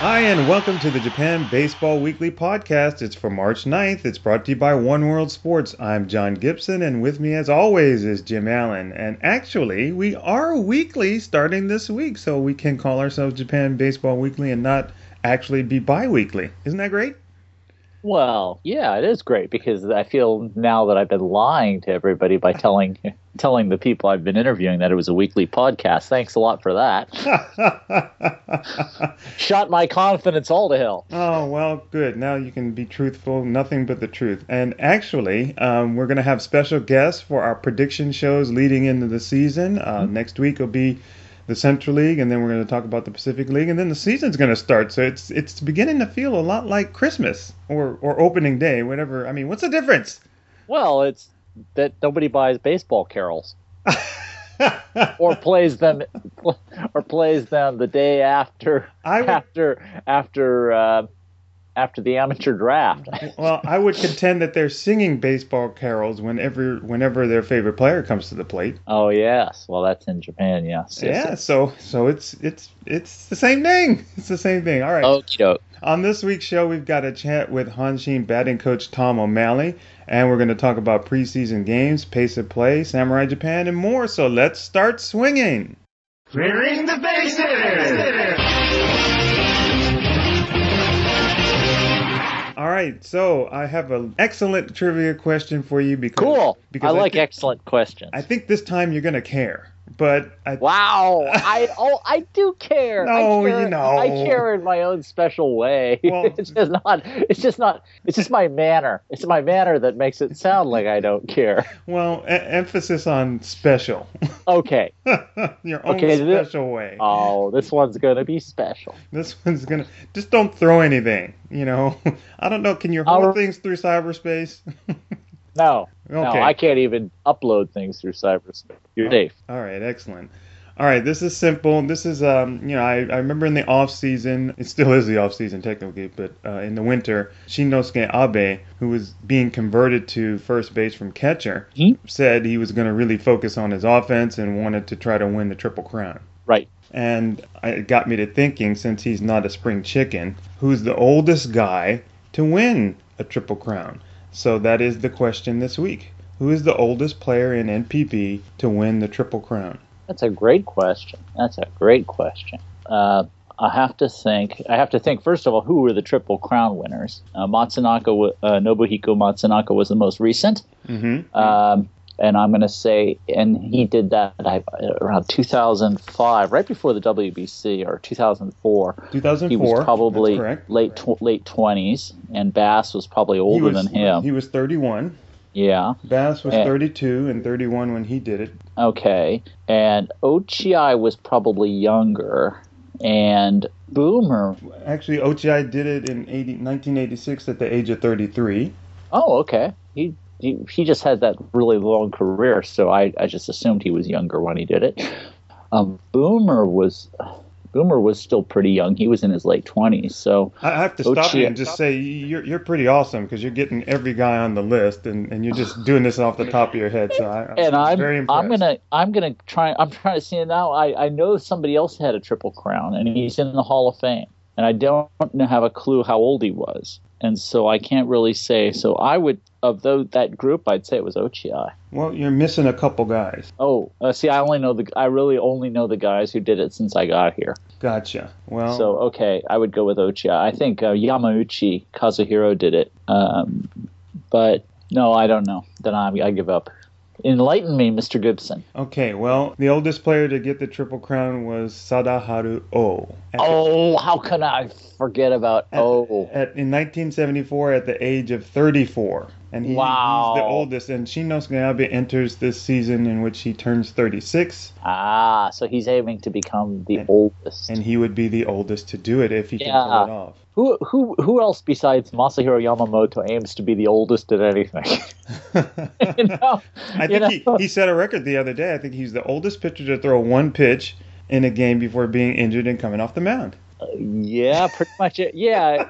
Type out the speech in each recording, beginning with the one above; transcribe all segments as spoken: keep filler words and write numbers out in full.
Hi, and welcome to the Japan Baseball Weekly Podcast. It's for March ninth. It's brought to you by One World Sports. I'm John Gibson, and with me, as always, is Jim Allen. And actually, we are weekly starting this week, so we can call ourselves Japan Baseball Weekly and not actually be bi-weekly. Isn't that great? Well, yeah, it is great because I feel now that I've been lying to everybody by telling telling the people I've been interviewing that it was a weekly podcast. Thanks a lot for that. Shot my confidence all to hell. Oh, well, good. Now you can be truthful, nothing but the truth. And actually, um, we're going to have special guests for our prediction shows leading into the season. Uh, mm-hmm. Next week will be the Central League, and then we're going to talk about the Pacific League, and then the season's going to start. So it's it's beginning to feel a lot like Christmas or, or opening day, whatever. I mean, what's the difference? Well, it's that nobody buys baseball carols. or plays them or plays them the day after I would, after after uh, after the amateur draft. Well, I would contend that they're singing baseball carols whenever whenever their favorite player comes to the plate. Oh yes, well that's in Japan, yes. Yeah, yes, yes. so so it's it's it's the same thing. It's the same thing. All right. Okie doke. On this week's show, we've got a chat with Hanshin batting coach Tom O'Malley, and we're going to talk about preseason games, pace of play, Samurai Japan, and more. So let's start swinging. Clearing the bases! All right, so I have an excellent trivia question for you because cool. Because I like I think, excellent questions. I think this time you're going to care. But I, wow, I oh I do care. No, I care, you know, I care in my own special way. Well, it's just not. It's just not. It's just my manner. It's my manner that makes it sound like I don't care. Well, e- emphasis on special. Okay. Your own okay, special this, way. Oh, this one's gonna be special. This one's gonna. Just don't throw anything. You know, I don't know. Can you hold I'll, things through cyberspace? No, okay. no, I can't even upload things through cyberspace. You're oh, safe. All right, excellent. All right, this is simple. This is, um, you know, I, I remember in the off season, it still is the off season technically, but uh, in the winter, Shinnosuke Abe, who was being converted to first base from catcher, hmm? said he was going to really focus on his offense and wanted to try to win the Triple Crown. Right. And it got me to thinking, since he's not a spring chicken, who's the oldest guy to win a Triple Crown? So that is the question this week. Who is the oldest player in N P B to win the Triple Crown? That's a great question. That's a great question. Uh, I have to think. I have to think. First of all, who were the Triple Crown winners? Uh, Matsunaka, uh, Nobuhiko Matsunaka was the most recent. Mm-hmm. Um, and I'm going to say, and he did that around two thousand five, right before the W B C, or two thousand four. two thousand four. He was probably That's late tw- late twenties, and Bass was probably older was, than him. He was thirty-one. Yeah. Bass was and, thirty-two and thirty-one when he did it. Okay. And Ochi was probably younger. And Boomer. Actually, Ochi did it in nineteen eighty-six at the age of thirty-three. Oh, okay. He he, he just had that really long career, so I, I just assumed he was younger when he did it. Um, Boomer was... Boomer was still pretty young. He was in his late twenties. So I have to stop you and just say you're you're pretty awesome because you're getting every guy on the list and, and you're just doing this off the top of your head. So I, and I'm I'm very impressed. I'm gonna I'm gonna try. I'm trying to see now. I, I know somebody else had a Triple Crown and he's in the Hall of Fame, and I don't have a clue how old he was, and so I can't really say. So I would of those, that group, I'd say it was Ochi. Well, you're missing a couple guys. Oh, uh, see, I only know the I really only know the guys who did it since I got here. Gotcha. Well, so okay, I would go with Ochi. I think uh, Yamauchi Kazuhiro did it, um, but no, I don't know. Then I I give up. Enlighten me, Mister Gibson. Okay, well, the oldest player to get the Triple Crown was Sadaharu Oh. Oh, how can I forget about at, Oh? At, in nineteen seventy-four, at the age of thirty-four. And he, wow. he's the oldest. And Shinnosuke Abe enters this season in which he turns thirty-six. Ah, so he's aiming to become the and, oldest. And he would be the oldest to do it if he yeah. can pull it off. Who who who else besides Masahiro Yamamoto aims to be the oldest at anything? you know, I think he, he set a record the other day. I think he's the oldest pitcher to throw one pitch in a game before being injured and coming off the mound. Uh, yeah, pretty much it. Yeah.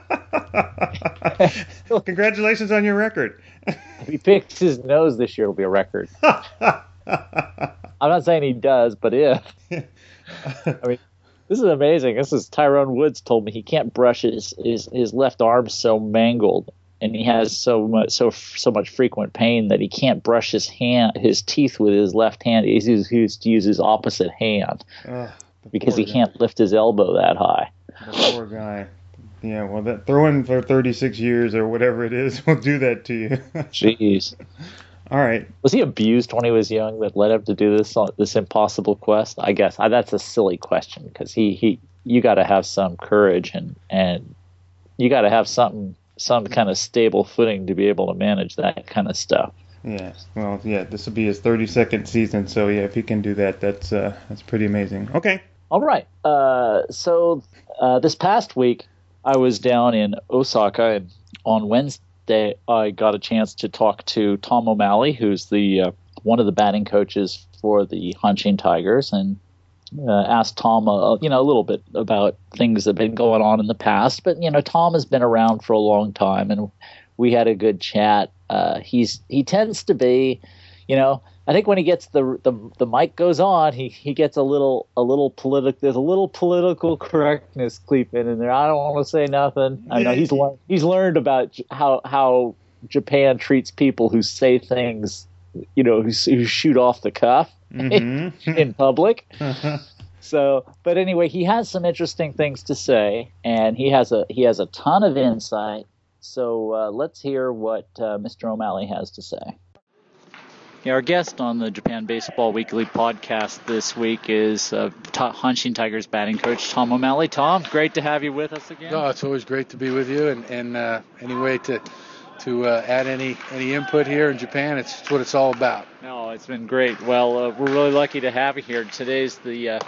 Congratulations on your record. If he picks his nose this year, it'll be a record. I'm not saying he does, but if. I mean, This is amazing. This is Tyrone Woods told me he can't brush his, his, his left arm so mangled, and he has so much so so much frequent pain that he can't brush his hand his teeth with his left hand. He uses, he used to use his opposite hand Ugh, because he guy. can't lift his elbow that high. The poor guy. Yeah, well, that throwing for thirty-six years or whatever it is will do that to you. Jeez. All right. Was he abused when he was young that led him to do this this impossible quest? I guess I, that's a silly question because he, he you got to have some courage and and you got to have something some kind of stable footing to be able to manage that kind of stuff. Yeah. Well, yeah. This will be his thirty-second season, so yeah, if he can do that, that's uh, that's pretty amazing. Okay. All right. Uh, so uh, this past week I was down in Osaka, and on Wednesday I got a chance to talk to Tom O'Malley, who's the uh, one of the batting coaches for the Hanshin Tigers, and uh, asked Tom, uh, you know, a little bit about things that have been going on in the past. But you know, Tom has been around for a long time, and we had a good chat. Uh, he's he tends to be, you know, I think when he gets the the the mic goes on, he, he gets a little a little political. There's a little political correctness creeping in there. I don't want to say nothing. I know he's learned he's learned about how how Japan treats people who say things, you know, who, who shoot off the cuff mm-hmm. in public. So, but anyway, he has some interesting things to say, and he has a he has a ton of insight. So uh, let's hear what uh, Mister O'Malley has to say. Yeah, our guest on the Japan Baseball Weekly podcast this week is uh, Ta- Hanshin Tigers batting coach Tom O'Malley. Tom, great to have you with us again. No, it's always great to be with you, and, and uh, any way to to uh, add any any input here in Japan, it's, it's what it's all about. No, it's been great. Well, uh, we're really lucky to have you here. Today's the uh,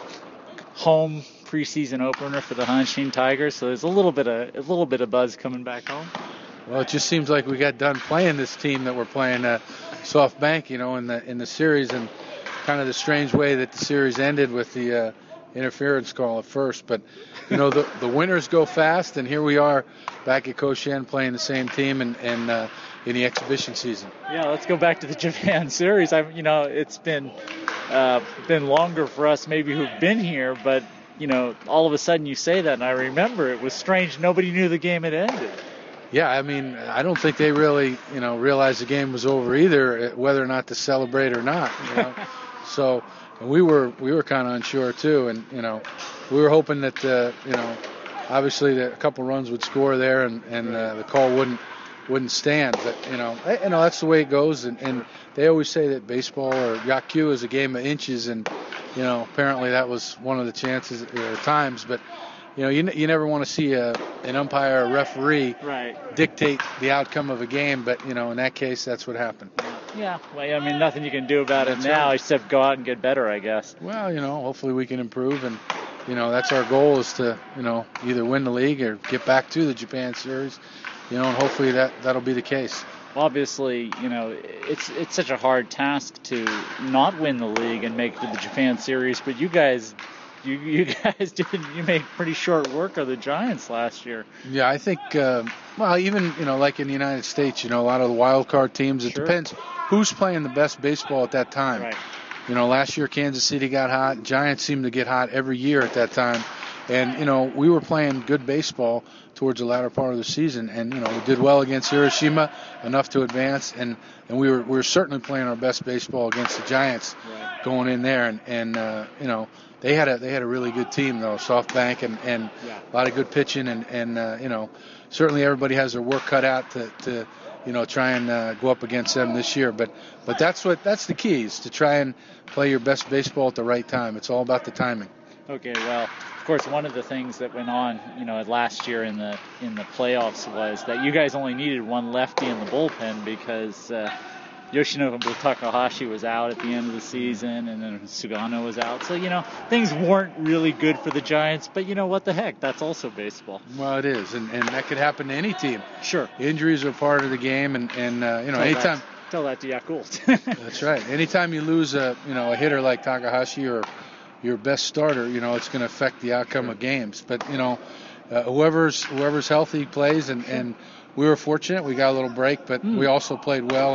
home preseason opener for the Hanshin Tigers, so there's a little bit of a little bit of buzz coming back home. Well, it just seems like we got done playing this team that we're playing, uh, SoftBank, you know, in the in the series, and kind of the strange way that the series ended with the uh, interference call at first. But you know, the the winners go fast, and here we are back at Koshien playing the same team and and uh, in the exhibition season. Yeah, let's go back to the Japan series. I, you know, it's been uh, been longer for us maybe who've been here, but you know, all of a sudden you say that, and I remember it was strange. Nobody knew the game had ended. Yeah, I mean, I don't think they really, you know, realized the game was over either, whether or not to celebrate or not. You know? So, and we were we were kind of unsure too, and you know, we were hoping that uh, you know, obviously that a couple runs would score there, and and uh, the call wouldn't wouldn't stand. But you know, you know that's the way it goes, and, and they always say that baseball or Yakkyu is a game of inches, and you know, apparently that was one of the chances or times, but. You know, you, you never want to see a, an umpire or a referee right. dictate the outcome of a game, but, you know, in that case, that's what happened. Yeah, well, I mean, nothing you can do about that's it now right. except go out and get better, I guess. Well, you know, hopefully we can improve, and, you know, that's our goal is to, you know, either win the league or get back to the Japan series, you know, and hopefully that, that'll be the case. Obviously, you know, it's it's such a hard task to not win the league and make it to the Japan series, but you guys... You, you guys did. You made pretty short work of the Giants last year. Yeah, I think. Uh, well, even you know, like in the United States, you know, a lot of the wild card teams. It sure. depends who's playing the best baseball at that time. Right. You know, last year Kansas City got hot. Giants seemed to get hot every year at that time, and you know, we were playing good baseball towards the latter part of the season, and you know, we did well against Hiroshima, enough to advance, and, and we were we were certainly playing our best baseball against the Giants right. going in there, and and uh, you know. They had a they had a really good team though, SoftBank, and, and yeah. a lot of good pitching, and and uh, you know, certainly everybody has their work cut out to, to you know try and uh, go up against them this year. But but that's what that's the key is to try and play your best baseball at the right time. It's all about the timing. Okay, well, of course, one of the things that went on, you know, last year in the in the playoffs was that you guys only needed one lefty in the bullpen because. Uh, Yoshinobu Takahashi was out at the end of the season, and then Sugano was out. So, you know, things weren't really good for the Giants, but, you know, what the heck? That's also baseball. Well, it is, and, and that could happen to any team. Sure. Injuries are part of the game, and, and uh, you know, tell anytime... That, tell that to Yakult. That's right. Anytime you lose a, you know, a hitter like Takahashi or your best starter, you know, it's going to affect the outcome of games. But, you know, uh, whoever's whoever's healthy plays, and, and we were fortunate. We got a little break, but mm. we also played well, and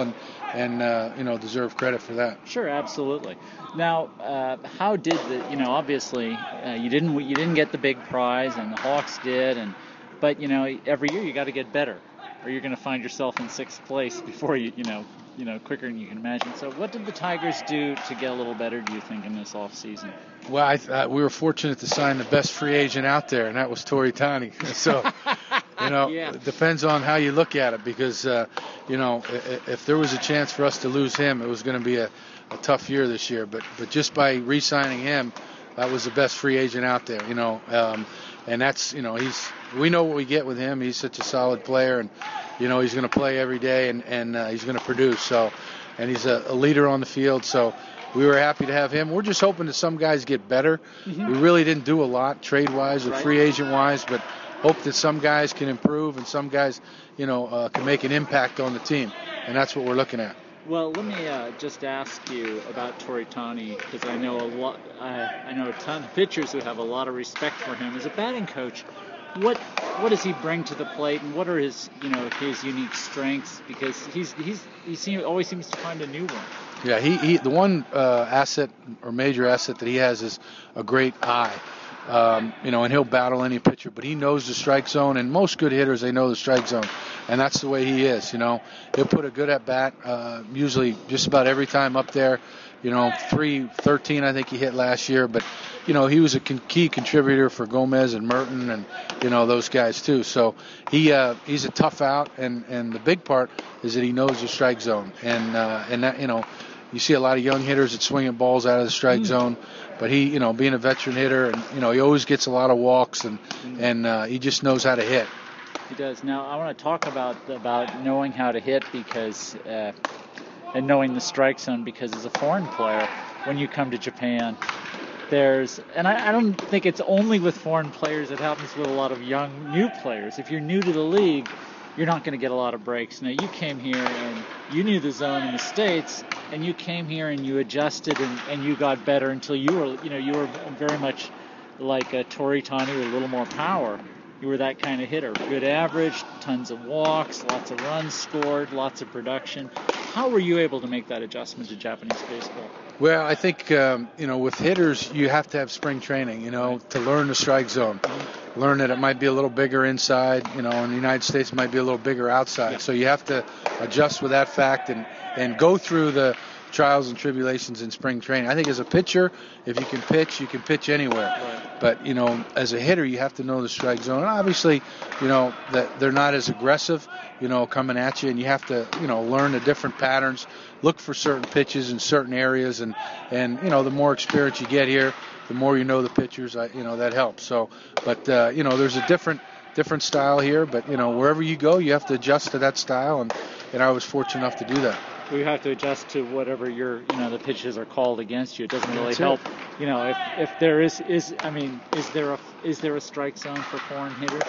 and uh, you know, deserve credit for that. Sure, absolutely. Now, uh, how did the you know obviously uh, you didn't you didn't get the big prize, and the Hawks did, and but you know every year you got to get better, or you're going to find yourself in sixth place before you you know you know quicker than you can imagine. So, what did the Tigers do to get a little better, do you think, in this off season? Well, I th- uh, we were fortunate to sign the best free agent out there, and that was Torrey Tani. So, you know, Yeah. it depends on how you look at it, because, uh, you know, if, if there was a chance for us to lose him, it was going to be a, a tough year this year. But but just by re-signing him, that was the best free agent out there, you know. Um, and that's, you know, he's we know what we get with him. He's such a solid player, and, you know, he's going to play every day, and, and uh, he's going to produce. So, and he's a, a leader on the field. So, we were happy to have him. We're just hoping that some guys get better. Mm-hmm. We really didn't do a lot trade-wise or right. free agent-wise, but hope that some guys can improve and some guys, you know, uh, can make an impact on the team. And that's what we're looking at. Well, let me uh, just ask you about Torrey Tani, because I know a lot. I, I know a ton of pitchers who have a lot of respect for him as a batting coach. What what does he bring to the plate, and what are his you know his unique strengths? Because he's he's he seem, always seems to find a new one. Yeah, he, he the one uh, asset or major asset that he has is a great eye. Um, you know, and he'll battle any pitcher, but he knows the strike zone, and most good hitters, they know the strike zone, and that's the way he is. You know, he'll put a good at bat, uh, usually just about every time up there. You know, three thirteen I think he hit last year, but you know, he was a con- key contributor for Gomez and Merton, and you know those guys too. So he uh, he's a tough out, and, and the big part is that he knows the strike zone, and uh, and that you know. You see a lot of young hitters that swing at balls out of the strike mm. zone, but he, you know, being a veteran hitter, and you know, he always gets a lot of walks, and mm. and uh, he just knows how to hit. He does. Now, I want to talk about about knowing how to hit, because uh, and knowing the strike zone, because as a foreign player, when you come to Japan, there's, and I, I don't think it's only with foreign players. It happens with a lot of young new players. If you're new to the league, you're not going to get a lot of breaks. Now, you came here and you knew the zone in the States, and you came here and you adjusted and, and you got better until you were, you know, you were very much like a Torrey Tani with a little more power. You were that kind of hitter. Good average, tons of walks, lots of runs scored, lots of production. How were you able to make that adjustment to Japanese baseball? Well, I think, um, you know, with hitters, you have to have spring training, you know, to learn the strike zone. Mm-hmm. Learn that it might be a little bigger inside, you know, in the United States it might be a little bigger outside. Yeah. So you have to adjust with that fact and, and go through the trials and tribulations in spring training. I think as a pitcher, if you can pitch, you can pitch anywhere. Right. But, you know, as a hitter, you have to know the strike zone. And obviously, you know, that they're not as aggressive, you know, coming at you, and you have to, you know, learn the different patterns, look for certain pitches in certain areas, and, and you know, the more experience you get here, the more you know the pitchers, I, you know, that helps. So, but, uh, you know, there's a different different style here, but, you know, wherever you go, you have to adjust to that style, and, and I was fortunate enough to do that. We have to adjust to whatever your, you know, the pitches are called against you. It doesn't really That's help, it. you know, if, if there is, is, I mean, is there a, is there a strike zone for foreign hitters?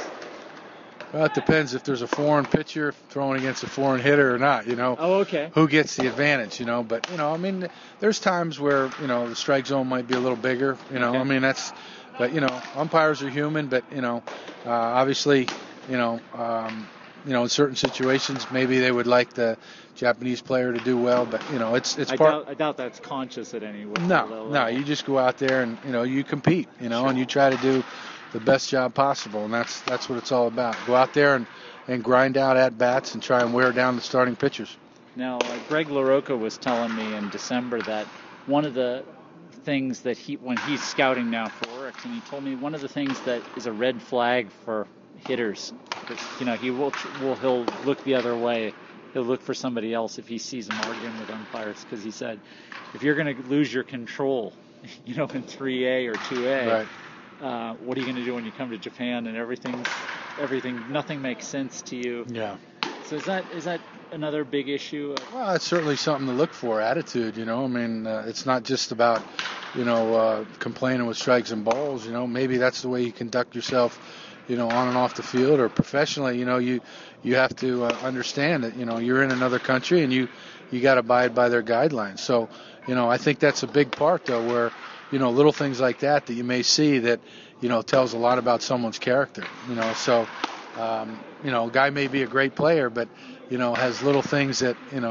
Well, it depends if there's a foreign pitcher throwing against a foreign hitter or not, you know. Oh, okay. Who gets the advantage, you know. But, you know, I mean, there's times where, you know, the strike zone might be a little bigger, you know. Okay. I mean, that's, but, you know, umpires are human, but, you know, uh, obviously, you know, um, you know, in certain situations, maybe they would like the Japanese player to do well, but, you know, it's it's I part. Doubt, I doubt that's conscious at any level. No, no, you just go out there and, you know, you compete, you know, sure. and you try to do the best job possible, and that's that's what it's all about. Go out there and, and grind out at-bats and try and wear down the starting pitchers. Now, uh, Greg LaRocca was telling me in December that one of the things that he, when he's scouting now for Oryx, and he told me one of the things that is a red flag for hitters, that, you know, he will, will he'll look the other way. He'll look for somebody else if he sees them arguing with umpires, because he said, if you're going to lose your control, you know, in three A or two A, right. uh, what are you going to do when you come to Japan and everything's, everything, nothing makes sense to you? Yeah. So is that is that another big issue? Well, it's certainly something to look for, attitude, you know. I mean, uh, it's not just about, you know, uh, complaining with strikes and balls, you know. Maybe that's the way you conduct yourself, you know, on and off the field or professionally. You know, you you have to uh, understand that, you know, you're in another country and you, you got to abide by their guidelines. So, you know, I think that's a big part, though, where, you know, little things like that that you may see that, you know, tells a lot about someone's character, you know. So, um, you know, a guy may be a great player, but, you know, has little things that, you know,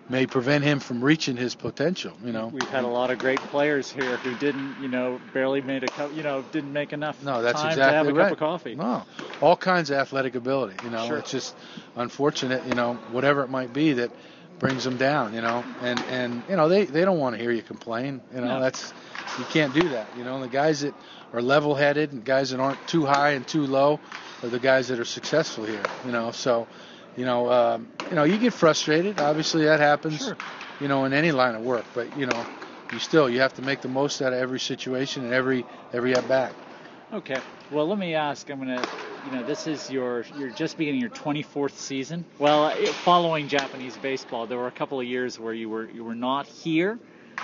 may prevent him from reaching his potential. You know, we've had a lot of great players here who didn't, you know, barely made a cup, you know, didn't make enough no, that's time exactly to have a right. cup of coffee. No, all kinds of athletic ability. You know, Sure. It's just unfortunate. You know, whatever it might be that brings them down. You know, and and you know they they don't want to hear you complain. You know, No. that's you can't do that. You know, the guys that are level-headed and guys that aren't too high and too low are the guys that are successful here. You know, so. You know, um, you know, you get frustrated. Obviously, that happens. Sure. You know, in any line of work. But you know, you still you have to make the most out of every situation and every every at bat. Okay. Well, let me ask. I'm gonna, you know, this is your you're just beginning your twenty-fourth season. Well, it, following Japanese baseball, there were a couple of years where you were you were not here.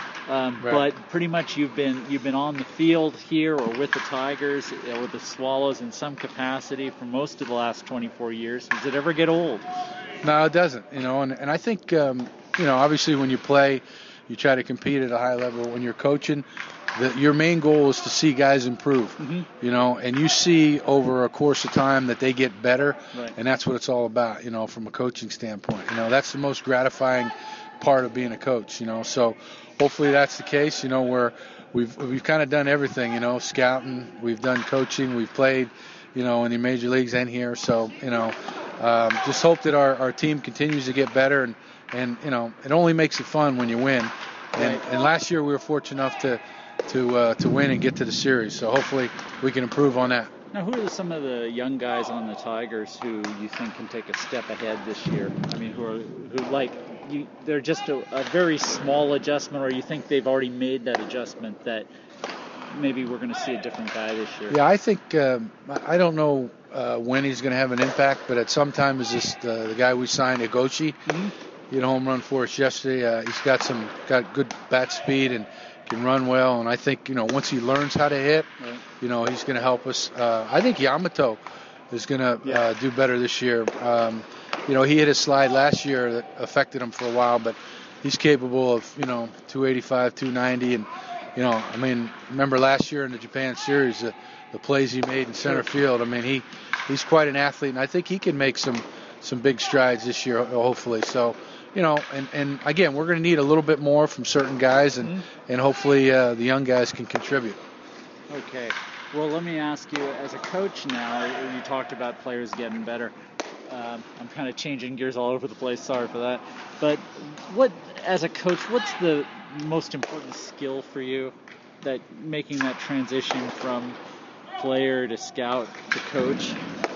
Um, Right. But pretty much you've been you've been on the field here or with the Tigers or with the Swallows in some capacity for most of the last twenty-four years. Does it ever get old? No, it doesn't. You know, and, and I think um, you know, obviously when you play, you try to compete at a high level. When you're coaching, the, your main goal is to see guys improve. Mm-hmm. You know, and you see over a course of time that they get better, Right. and that's what it's all about. You know, from a coaching standpoint. You know, that's the most gratifying part of being a coach. You know, so. Hopefully that's the case, you know, where we've we've kind of done everything, you know, scouting, we've done coaching, we've played, you know, in the major leagues and here. So, you know, um, just hope that our, our team continues to get better. And, and, you know, it only makes it fun when you win. And, Right. and last year we were fortunate enough to to uh, to win and get to the series. So hopefully we can improve on that. Now, who are some of the young guys on the Tigers who you think can take a step ahead this year? I mean, who are who like you? They're just a, a very small adjustment, or you think they've already made that adjustment that maybe we're going to see a different guy this year? Yeah, I think um, I don't know uh, when he's going to have an impact, but at some time is this uh, the guy we signed, Egochi. Mm-hmm. He had a home run for us yesterday. Uh, he's got some got good bat speed and can run well. And I think you know once he learns how to hit, Right. you know he's going to help us. Uh, I think Yamato is going to Yeah. uh, do better this year. Um, you know he hit a slide last year that affected him for a while, but he's capable of you know two eighty-five, two ninety, and you know I mean remember last year in the Japan series the, the plays he made in center field. I mean he he's quite an athlete, and I think he can make some some big strides this year hopefully. So. You know, and, and again, we're going to need a little bit more from certain guys, and, Mm-hmm. and hopefully uh, the young guys can contribute. Okay. Well, let me ask you, as a coach now, you talked about players getting better. Um, I'm kind of changing gears all over the place. Sorry for that. But what, as a coach, what's the most important skill for you that making that transition from player to scout to coach?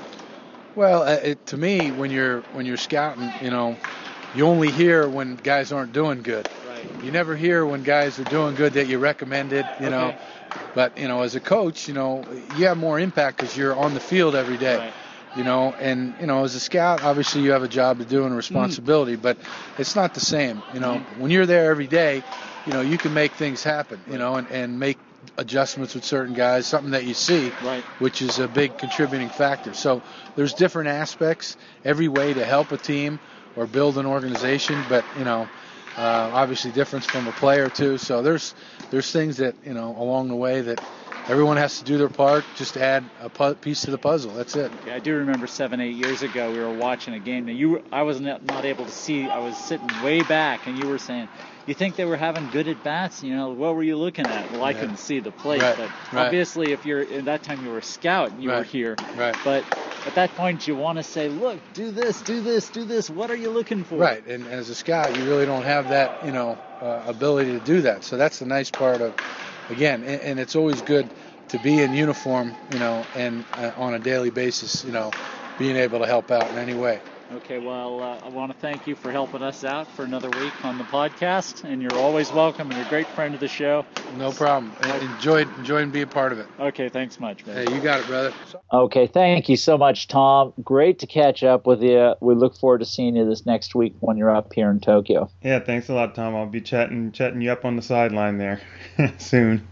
Well, uh, it, to me, when you're when you're scouting, you know, you only hear when guys aren't doing good. Right. You never hear when guys are doing good that you recommended, you know. Okay. But, you know, as a coach, you know, you have more impact because you're on the field every day. Right. You know, and, you know, as a scout, obviously you have a job to do and a responsibility, mm. but it's not the same. You know, mm. when you're there every day, you know, you can make things happen, you right. know, and, and make adjustments with certain guys, something that you see, right. which is a big contributing factor. So there's different aspects, every way to help a team or build an organization, but, you know, uh, obviously difference from a player too. So there's there's things that, you know, along the way that everyone has to do their part, just to add a pu- piece to the puzzle. That's it. Yeah, I do remember seven, eight years ago we were watching a game. Now you, I was not, not able to see. I was sitting way back, and you were saying, "You think they were having good at bats?" You know, what were you looking at? Well, I yeah. couldn't see the plate, right. but right. obviously, if you're at that time you were a scout, and you right. were here. Right. But at that point, you want to say, "Look, do this, do this, do this. What are you looking for?" Right. And as a scout, you really don't have that, you know, uh, ability to do that. So that's the nice part of, again, and, and it's always good to be in uniform, you know, and uh, on a daily basis, you know, being able to help out in any way. Okay, well, uh, I want to thank you for helping us out for another week on the podcast, and you're always welcome, and you're a great friend of the show. No problem. I enjoyed enjoying being part of it. Okay, thanks much, man. Hey, you got it, brother. Okay, thank you so much, Tom. Great to catch up with you. We look forward to seeing you this next week when you're up here in Tokyo. Yeah, thanks a lot, Tom. I'll be chatting chatting you up on the sideline there soon.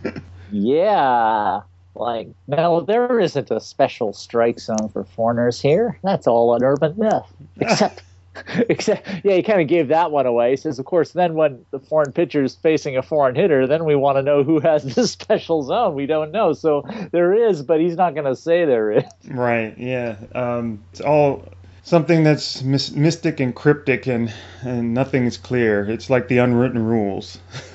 Yeah. Like, no, there isn't a special strike zone for foreigners here. That's all an urban myth. Except, except, yeah, he kind of gave that one away. He says, of course, then when the foreign pitcher's facing a foreign hitter, then we want to know who has this special zone. We don't know. So there is, but he's not going to say there is. Right, yeah. Um, it's all something that's mis- mystic and cryptic, and and nothing is clear. It's like the unwritten rules.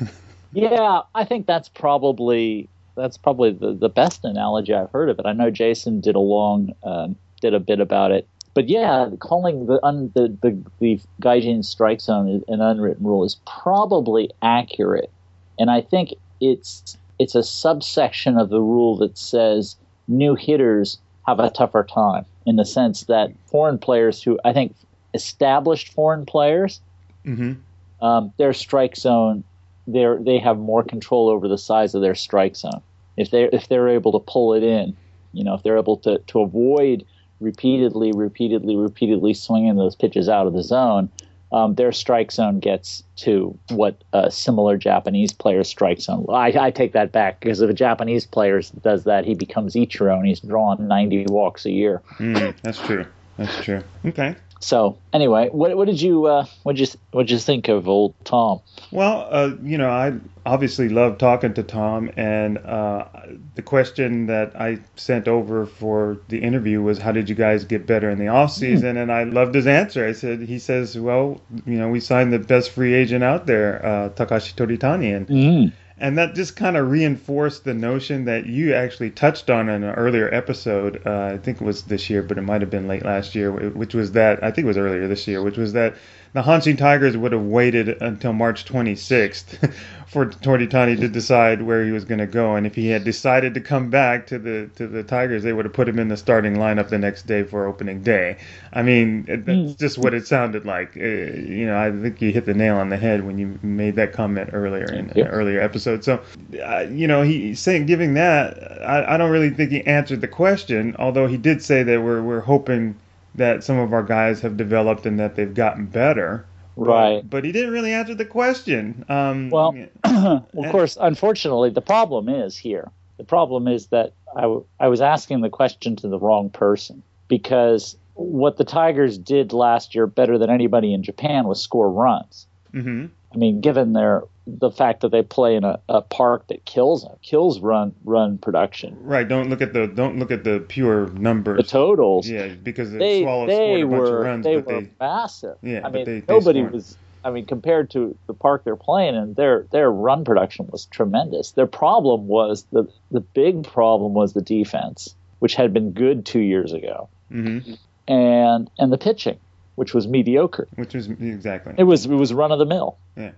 Yeah, I think that's probably that's probably the, the best analogy I've heard of it. I know Jason did a long um, did a bit about it, but yeah, calling the un, the the, the Gaijin strike zone an unwritten rule is probably accurate, and I think it's it's a subsection of the rule that says new hitters have a tougher time, in the sense that foreign players who I think established foreign players, Mm-hmm. um, their strike zone. They they have more control over the size of their strike zone. If they if they're able to pull it in, you know, if they're able to, to avoid repeatedly, repeatedly, repeatedly swinging those pitches out of the zone, um, their strike zone gets to what a similar Japanese player's strike zone. I, I take that back, because if a Japanese player does that, he becomes Ichiro and he's drawn ninety walks a year. Mm, that's true. That's true. Okay. So anyway, what what did you uh, what you what you think of old Tom? Well, uh, you know, I obviously love talking to Tom, and uh, the question that I sent over for the interview was, how did you guys get better in the off season? Mm. And I loved his answer. I said, he says, well, you know, we signed the best free agent out there, uh, Takashi Toritani, and Mm. And that just kind of reinforced the notion that you actually touched on in an earlier episode. Uh, I think it was this year, but it might have been late last year, which was that, I think it was earlier this year, which was that the Hanshin Tigers would have waited until March twenty-sixth for Toritani to decide where he was going to go. And if he had decided to come back to the to the Tigers, they would have put him in the starting lineup the next day for opening day. I mean, that's mm. just what it sounded like. Uh, you know, I think you hit the nail on the head when you made that comment earlier in an earlier episode. So, uh, you know, he's saying, giving that, I, I don't really think he answered the question, although he did say that we're we're hoping that some of our guys have developed and that they've gotten better. Right. But, but he didn't really answer the question. Um, well, well, of course, unfortunately, the problem is here. The problem is that I, w- I was asking the question to the wrong person, because what the Tigers did last year better than anybody in Japan was score runs. Mm-hmm. I mean, given their the fact that they play in a, a park that kills kills run run production. Right. Don't look at the don't look at the pure numbers. The totals. Yeah, because the they, Swallows they scored a bunch were, of runs, they but were they massive. Yeah, I but mean, they, they nobody scored. was. I mean, compared to the park they're playing in, their their run production was tremendous. Their problem was the the big problem was the defense, which had been good two years ago, mm-hmm. and and the pitching, which was mediocre. Which was exactly. It was it was run of the mill. Yeah.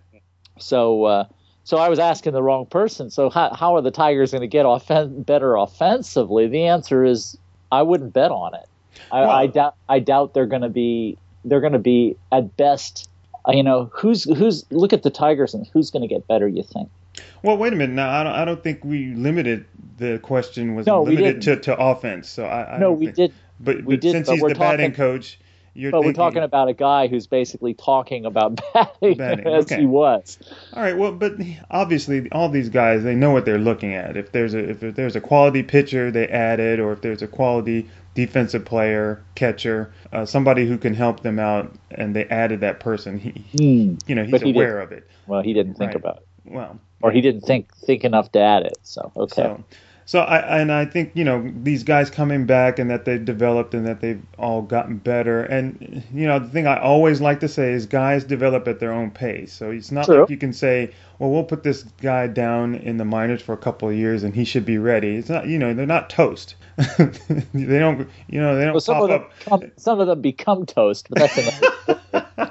So uh, so I was asking the wrong person. So how how are the Tigers going to get offen- better offensively? The answer is I wouldn't bet on it. I, well, I doubt I doubt they're going to be they're going to be at best. You know, who's who's look at the Tigers and who's going to get better, you think? Well, wait a minute. Now, I don't, I don't think we limited the question was no, limited to, to offense. So I, I no, don't we think, did. But, we but did, since but he's we're the batting talking, coach, you're but thinking, we're talking about a guy who's basically talking about batting, batting. as Okay. he was. All right. Well, but obviously, all these guys, they know what they're looking at. If there's a if there's a quality pitcher, they add it, or if there's a quality defensive player, catcher, uh, somebody who can help them out, and they added that person. He, Mm. you know, he's But he aware did- of it. Well, he didn't think Right. about it, Well, or he didn't think think enough to add it. So okay. So, so I and I think, you know, these guys coming back and that they've developed and that they've all gotten better. And, you know, the thing I always like to say is guys develop at their own pace. So it's not True. like you can say, well, we'll put this guy down in the minors for a couple of years and he should be ready. It's not, you know, they're not toast. They don't, you know, they don't Well, some pop of them up. come, some of them become toast, but that's another.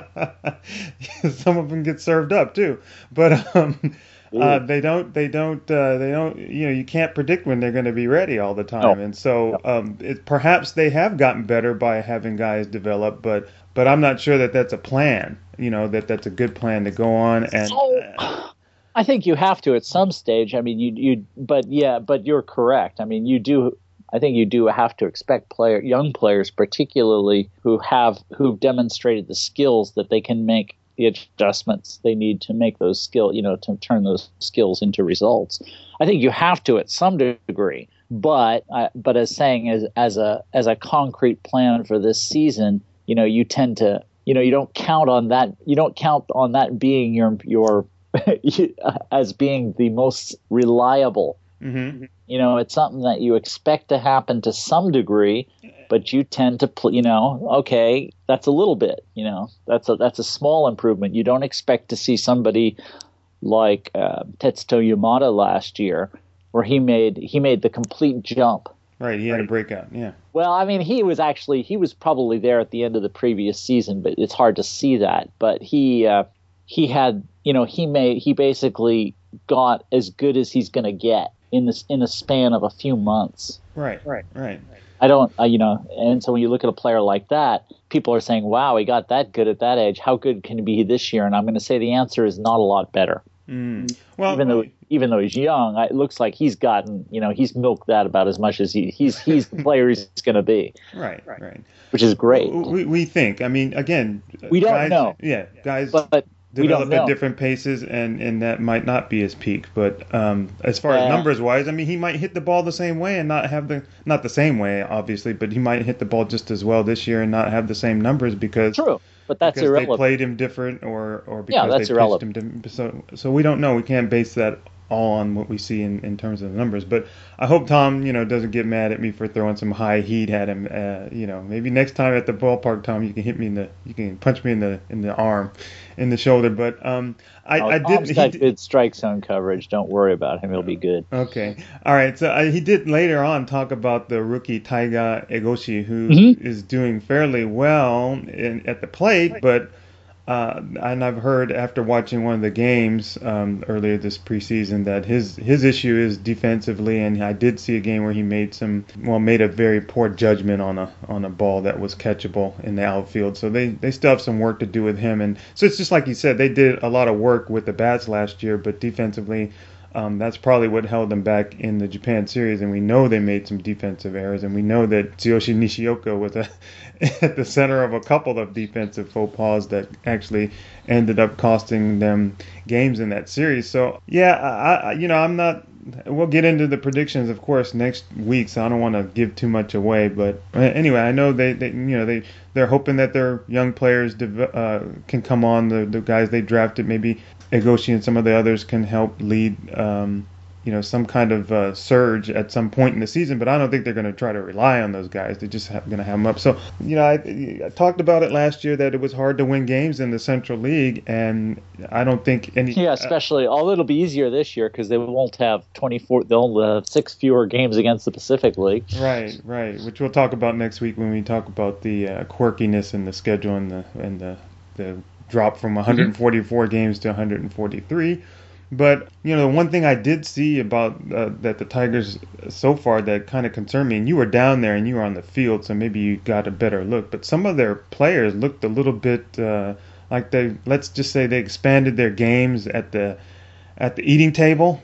Some of them get served up too, but um, uh, they don't. They don't. Uh, they don't. You know, you can't predict when they're going to be ready all the time, No. and so um, it, perhaps they have gotten better by having guys develop, but but I'm not sure that that's a plan. You know, that that's a good plan to go on and. So, I think you have to at some stage. I mean, you you, but yeah, but you're correct. I mean, you do. I think you do have to expect player, young players, particularly who have who've demonstrated the skills that they can make the adjustments they need to make those skill, you know, to turn those skills into results. I think you have to at some degree, but uh, but as saying as as a as a concrete plan for this season, you know, you tend to, you know, you don't count on that. You don't count on that being your your as being the most reliable. Mm-hmm. You know, it's something that you expect to happen to some degree, but you tend to, pl- you know, okay, that's a little bit. You know, that's a that's a small improvement. You don't expect to see somebody like uh, Tetsuto Yamada last year, where he made he made the complete jump. Right, he had right. a breakout. Yeah. Well, I mean, he was actually he was probably there at the end of the previous season, but it's hard to see that. But he uh, he had, you know, he made he basically got as good as he's going to get in this in a span of a few months. Right, right, right. I don't, uh, you know, and so when you look at a player like that, people are saying, "Wow, he got that good at that age. How good can he be this year?" And I'm going to say the answer is not a lot better. Mm. Well, even though even though he's young, it looks like he's gotten, you know, he's milked that about as much as he he's he's the player he's going to be. Right, right. Which is great. We we think. I mean, again, we don't guys, know. Yeah, guys. But, develop at different paces, and, and that might not be his peak. But um, as far yeah. as numbers wise, I mean, he might hit the ball the same way and not have the not the same way, obviously, but he might hit the ball just as well this year and not have the same numbers because true. But that's because irrelevant. they played him different, or or because yeah, that's they irrelevant. pitched him different. So so we don't know. We can't base that all on what we see in, in terms of the numbers. But I hope Tom, you know, doesn't get mad at me for throwing some high heat at him. Uh, you know, maybe next time at the ballpark, Tom, you can hit me in the, you can punch me in the in the arm, in the shoulder. But um, I, oh, I did. Tom's he got did, good strike zone coverage. Don't worry about him. He'll be good. Okay. All right. So I, he did later on talk about the rookie Taiga Egoshi, who mm-hmm. is doing fairly well in, at the plate, but. Uh, and I've heard after watching one of the games um, earlier this preseason that his his issue is defensively, and I did see a game where he made some well made a very poor judgment on a on a ball that was catchable in the outfield. So they, they still have some work to do with him, and so it's just like you said, they did a lot of work with the bats last year, but defensively. Um, that's probably what held them back in the Japan series, and we know they made some defensive errors, and we know that Tsuyoshi Nishioka was a, at the center of a couple of defensive faux pas that actually ended up costing them games in that series. So, yeah, I, I, you know, I'm not. We'll get into the predictions, of course, next week, so I don't want to give too much away. But anyway, I know they, they you know, they they're hoping that their young players uh, can come on. The the guys they drafted, maybe Egoshi and some of the others can help lead, um, you know, some kind of uh, surge at some point in the season. But I don't think they're going to try to rely on those guys. They're just ha- going to have them up. So, you know, I, I talked about it last year that it was hard to win games in the Central League, and I don't think any. Yeah, especially, uh, although it'll be easier this year because they won't have twenty-four. They'll have six fewer games against the Pacific League. Right, right. Which we'll talk about next week when we talk about the uh, quirkiness in the schedule and the and the the. drop from one hundred forty-four mm-hmm. games to one hundred forty-three. But, you know, the one thing I did see about uh, that the Tigers so far that kind of concerned me, and you were down there and you were on the field, so maybe you got a better look, but some of their players looked a little bit uh, like they, let's just say they expanded their games at the at the eating table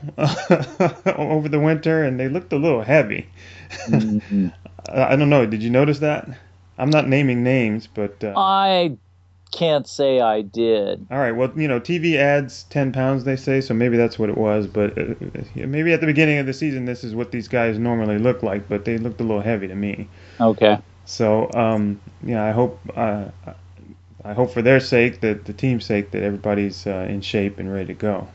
over the winter, and they looked a little heavy. Mm-hmm. I don't know. Did you notice that? I'm not naming names, but... Uh, I... can't say I did. All right. Well, you know, T V adds ten pounds, they say, so maybe that's what it was. But uh, maybe at the beginning of the season, this is what these guys normally look like, but they looked a little heavy to me. Okay. So, um, yeah, I hope uh, I hope for their sake, that the team's sake, that everybody's uh, in shape and ready to go.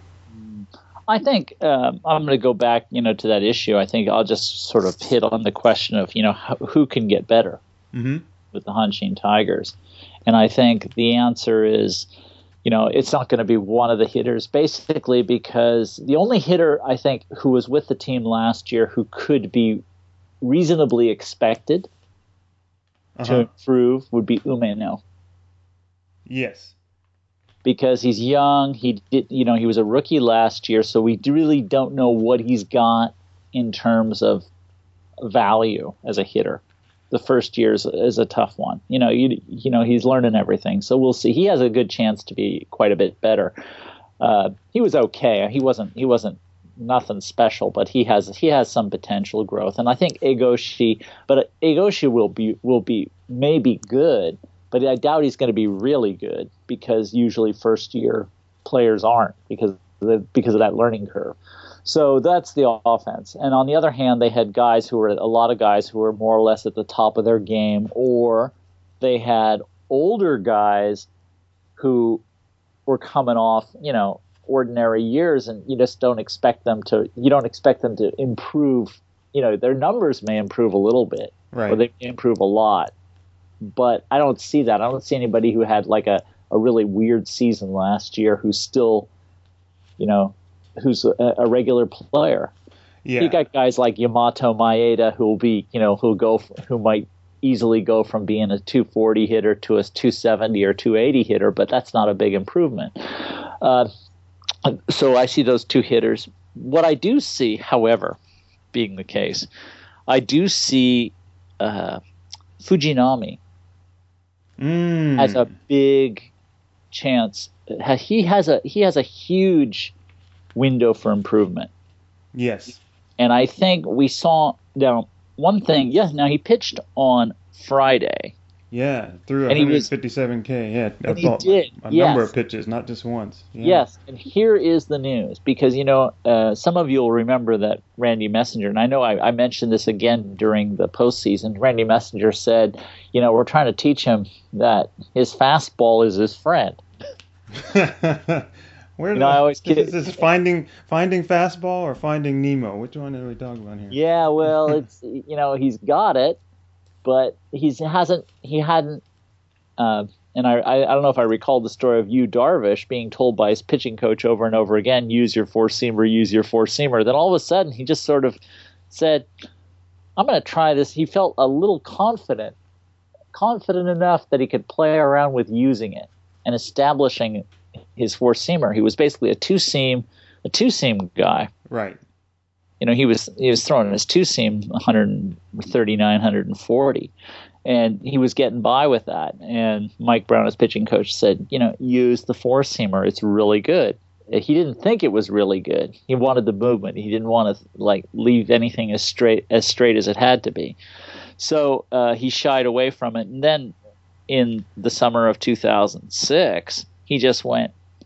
I think um, I'm going to go back, you know, to that issue. I think I'll just sort of hit on the question of, you know, how, who can get better mm-hmm. with the Hanshin Tigers. And I think the answer is, you know, it's not going to be one of the hitters, basically because the only hitter, I think, who was with the team last year who could be reasonably expected uh-huh. to improve would be Umeno. Yes. Because he's young, he did, you know, he was a rookie last year, so we really don't know what he's got in terms of value as a hitter. The first year is, is a tough one. You know, you you know he's learning everything, so we'll see. He has a good chance to be quite a bit better. Uh, he was okay. He wasn't he wasn't nothing special, but he has he has some potential growth. And I think Egoshi, but Egoshi will be will be maybe good, but I doubt he's going to be really good because usually first year players aren't because of the, because of that learning curve. So that's the offense. And on the other hand, they had guys who were, a lot of guys who were more or less at the top of their game, or they had older guys who were coming off, you know, ordinary years, and you just don't expect them to, you don't expect them to improve you know, their numbers may improve a little bit, Right. or they may improve a lot. But I don't see that. I don't see anybody who had like a, a really weird season last year who's still, you know, who's a, a regular player. Yeah. You got guys like Yamato Maeda who will be, you know, who go, who might easily go from being a two forty hitter to a two seventy or two eighty hitter, but that's not a big improvement. Uh, so I see those two hitters. What I do see, however, being the case, I do see uh, Fujinami Mm. has a big chance. He has a he has a huge window for improvement. Yes. And I think we saw now one thing. Yes, now he pitched on Friday. Yeah, through And he was- one fifty-seven K. Yeah, And I he thought did, a yes. number of pitches, not just once. Yeah. Yes, and here is the news, because, you know, uh, some of you will remember that Randy Messenger, and I know I, I mentioned this again during the postseason, Randy Messenger said, you know, we're trying to teach him that his fastball is his friend. Where You know, I always is, kid- is this finding finding fastball or finding Nemo? Which one are we talking about here? Yeah, well, it's, you know, he's got it, but he's hasn't, he hadn't, uh, and I, I I don't know if I recall the story of Yu Darvish being told by his pitching coach over and over again, use your four-seamer, use your four-seamer. Then all of a sudden he just sort of said, I'm going to try this. He felt a little confident, confident enough that he could play around with using it and establishing his four-seamer. He was basically a two-seam, a two-seam guy. Right. You know, he was he was throwing his two-seam one thirty-nine, one forty. And he was getting by with that. And Mike Brown, his pitching coach, said, you know, use the four-seamer. It's really good. He didn't think it was really good. He wanted the movement. He didn't want to, like, leave anything as straight as straight as it had to be. So uh, he shied away from it. And then in the summer of two thousand six, he just went,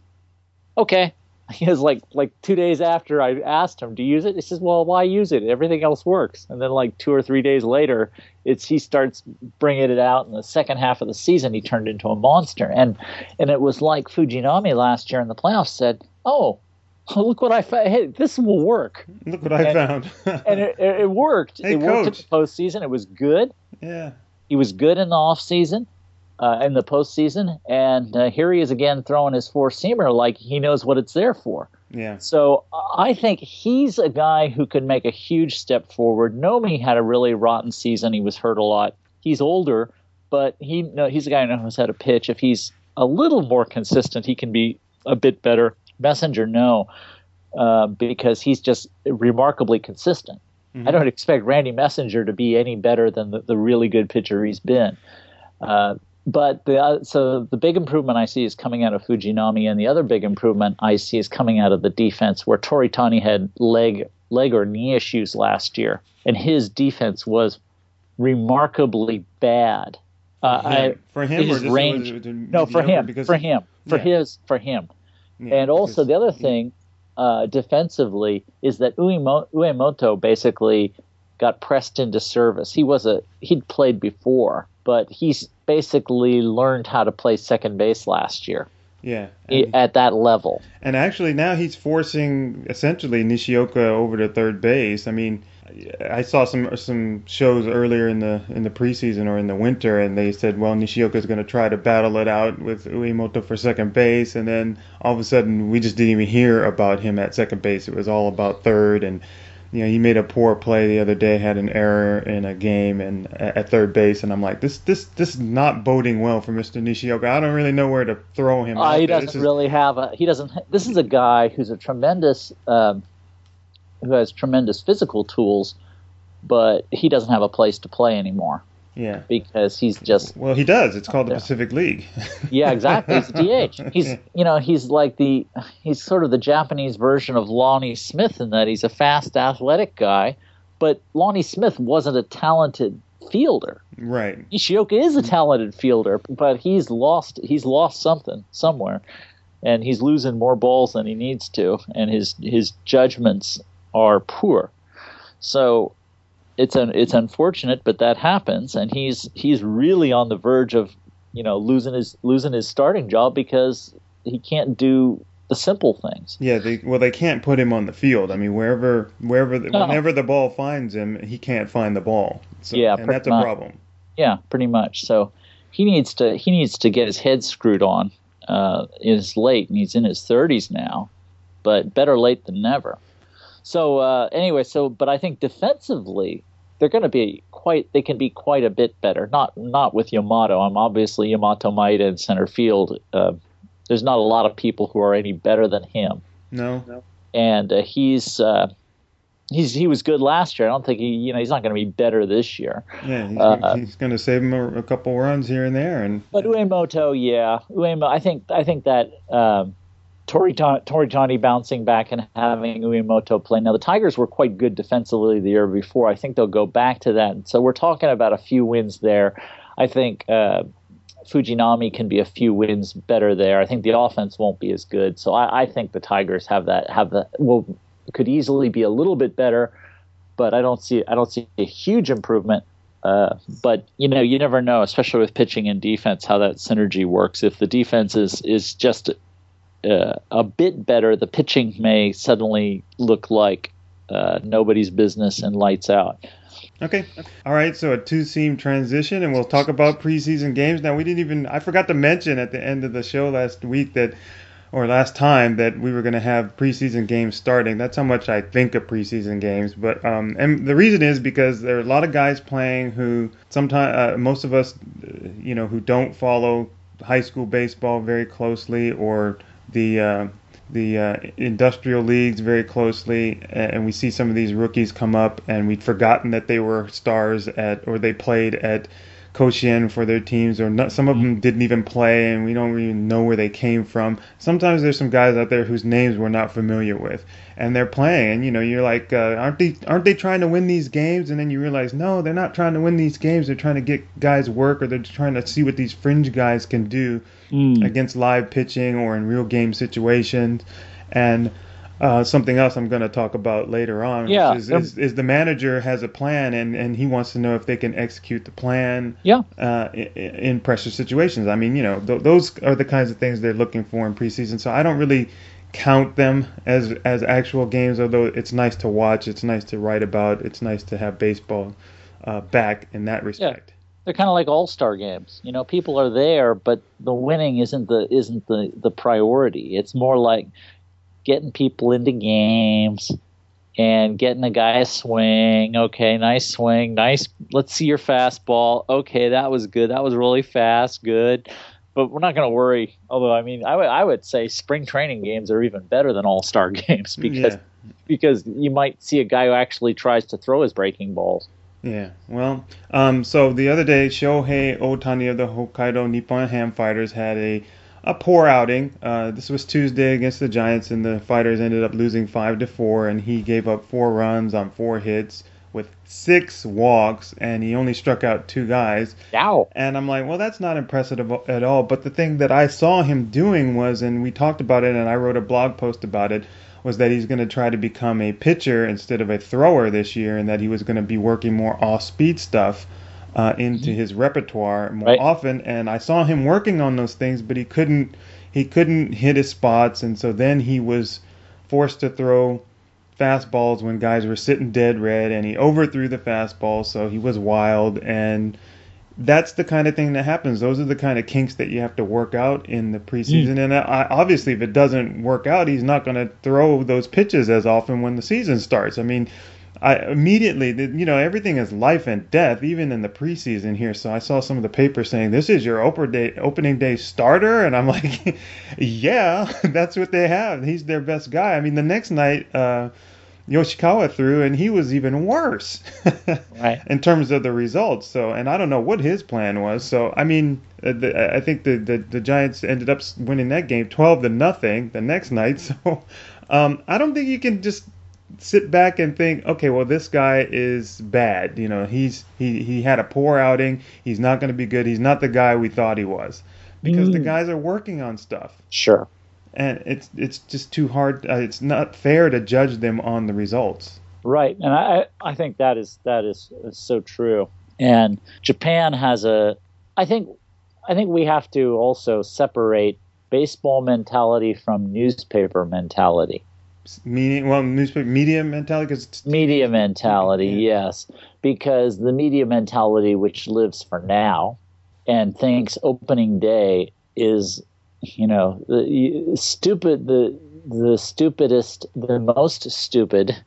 okay. He was like, like two days after I asked him to use it, he says, well, why use it? Everything else works. And then like two or three days later, it's he starts bringing it out. In the second half of the season, he turned into a monster. And and it was like Fujinami last year in the playoffs said, oh, look what I found. Hey, this will work. Look what I And- found. And it, it, it worked. Hey, it worked in coach. the postseason. It was good. Yeah. He was good in the offseason, uh, in the postseason. And uh, here he is again throwing his four-seamer like he knows what it's there for. Yeah. So I think he's a guy who could make a huge step forward. Nomi had a really rotten season. He was hurt a lot. He's older, but he no, he's a guy who knows how to pitch. If he's a little more consistent, he can be a bit better. Messenger, no, uh, because he's just remarkably consistent. Mhm. I don't expect Randy Messenger to be any better than the, the really good pitcher he's been. Uh, But the uh, so the big improvement I see is coming out of Fujinami, and the other big improvement I see is coming out of the defense, where Toritani had leg leg or knee issues last year, and his defense was remarkably bad. Uh, For I, him, for him or his just range- was it no, for mediocre him, because for him, for yeah. his, for him. yeah, And also because- the other thing, uh, defensively, is that Uemo- Uemoto basically got pressed into service. He was a he'd played before, but he's basically learned how to play second base last year Yeah. i- And, at that level. and actually now he's forcing essentially Nishioka over to third base. I mean, I saw some some shows earlier in the in the preseason or in the winter, and they said, well, Nishioka is going to try to battle it out with Uemoto for second base, and then all of a sudden we just didn't even hear about him at second base. It was all about third, and you know, he made a poor play the other day, had an error in a game and at third base, and I'm like, this this this is not boding well for Mister Nishioka. I don't really know where to throw him. Uh, out he there. doesn't This is- really have a. He doesn't. This is a guy who's a tremendous, um, who has tremendous physical tools, but he doesn't have a place to play anymore Yeah. because he's just. Well, he does. It's called the Yeah. Pacific League. Yeah, exactly. He's a D H. He's, you know, he's like the, he's sort of the Japanese version of Lonnie Smith in that he's a fast, athletic guy, but Lonnie Smith wasn't a talented fielder. Right. Nishioka is a talented fielder, but he's lost, he's lost something somewhere, and he's losing more balls than he needs to, and his his judgments are poor. So it's an it's unfortunate, but that happens, and he's he's really on the verge of, you know, losing his losing his starting job because he can't do the simple things. Yeah, they well they can't put him on the field. I mean, wherever wherever the, No. whenever the ball finds him, he can't find the ball. So, Yeah, and pretty that's a much. problem. Yeah, pretty much. So he needs to he needs to get his head screwed on. Uh, it's late, and he's in his thirties now, but better late than never. So uh, anyway, so but I think defensively they're going to be quite. They can be quite a bit better. Not not with Yamato. I'm obviously Yamato Maeda in center field. Uh, there's not a lot of people who are any better than him. No. no. And uh, he's. Uh, He's he was good last year. I don't think he you know he's not going to be better this year. Yeah, he's, uh, he's going to save him a, a couple runs here and there. And but Uemoto, yeah, Uemoto. I think I think that um, Toritani bouncing back and having Uemoto play. Now the Tigers were quite good defensively the year before. I think they'll go back to that. So we're talking about a few wins there. I think uh, Fujinami can be a few wins better there. I think the offense won't be as good. So I, I think the Tigers have that have that will. could easily be a little bit better, but I don't see I don't see a huge improvement. Uh, but you know, you never know, especially with pitching and defense, how that synergy works. If the defense is is just uh, a bit better, the pitching may suddenly look like uh, nobody's business and lights out. Okay. All right. So a two-seam transition, and we'll talk about preseason games. Now, we didn't even I forgot to mention at the end of the show last week that. Or last time that we were going to have preseason games starting. That's how much I think of preseason games. But um, and the reason is because there are a lot of guys playing who sometimes uh, most of us, you know, who don't follow high school baseball very closely or the uh, the uh, industrial leagues very closely, and we see some of these rookies come up, and we'd forgotten that they were stars at or they played at Koshien for their teams, or not, some of them didn't even play, and we don't even know where they came from. Sometimes there's some guys out there whose names we're not familiar with, and they're playing, and you know, you're like, uh, aren't they aren't they trying to win these games? And then you realize, no, they're not trying to win these games. They're trying to get guys work, or they're trying to see what these fringe guys can do mm. against live pitching or in real game situations. And Uh, something else I'm going to talk about later on, yeah, which is, is, is the manager has a plan, and, and he wants to know if they can execute the plan yeah. uh, in, in pressure situations. I mean, you know, th- those are the kinds of things they're looking for in preseason. So I don't really count them as as actual games, although it's nice to watch, it's nice to write about, it's nice to have baseball uh, back in that respect. Yeah. They're kind of like all-star games. You know, people are there, but the winning isn't the isn't the, the priority. It's more like getting people into games and getting a guy a swing. Okay, nice swing. Nice. Let's see your fastball. Okay, that was good. That was really fast. Good. But we're not going to worry. Although, I mean, I would I would say spring training games are even better than all-star games because yeah. because you might see a guy who actually tries to throw his breaking balls. Yeah, well, um, so the other day, Shohei Ohtani of the Hokkaido Nippon Ham Fighters had a a poor outing. Uh, this was Tuesday against the Giants, and the Fighters ended up losing five to four. And he gave up four runs on four hits with six walks, and he only struck out two guys. Wow! And I'm like, well, that's not impressive at all. But the thing that I saw him doing was, and we talked about it, and I wrote a blog post about it, was that he's going to try to become a pitcher instead of a thrower this year, and that he was going to be working more off-speed stuff Uh, into his repertoire more right. often, and I saw him working on those things, but he couldn't he couldn't hit his spots, and so then he was forced to throw fastballs when guys were sitting dead red, and he overthrew the fastball, so he was wild, and that's the kind of thing that happens. Those are the kind of kinks that you have to work out in the preseason, mm. and I, obviously if it doesn't work out, he's not going to throw those pitches as often when the season starts. I mean, I immediately, you know, everything is life and death, even in the preseason here. So I saw some of the papers saying, this is your open day, opening day starter. And I'm like, yeah, that's what they have. He's their best guy. I mean, the next night, uh, Yoshikawa threw, and he was even worse right. in terms of the results. So, and I don't know what his plan was. So, I mean, uh, the, I think the, the, the Giants ended up winning that game twelve to nothing the next night. So um, I don't think you can just sit back and think, okay, well, this guy is bad. You know, he's he, he had a poor outing. He's not going to be good. He's not the guy we thought he was, because mm. the guys are working on stuff. Sure. And it's it's just too hard. Uh, it's not fair to judge them on the results. Right, and I I think that is that is, is so true. And Japan has a, I think I think we have to also separate baseball mentality from newspaper mentality. Meaning, well, newspaper media mentality, because media mentality, yeah. Yes, because the media mentality, which lives for now, and thinks opening day is, you know, the stupid, the the stupidest, the most stupid,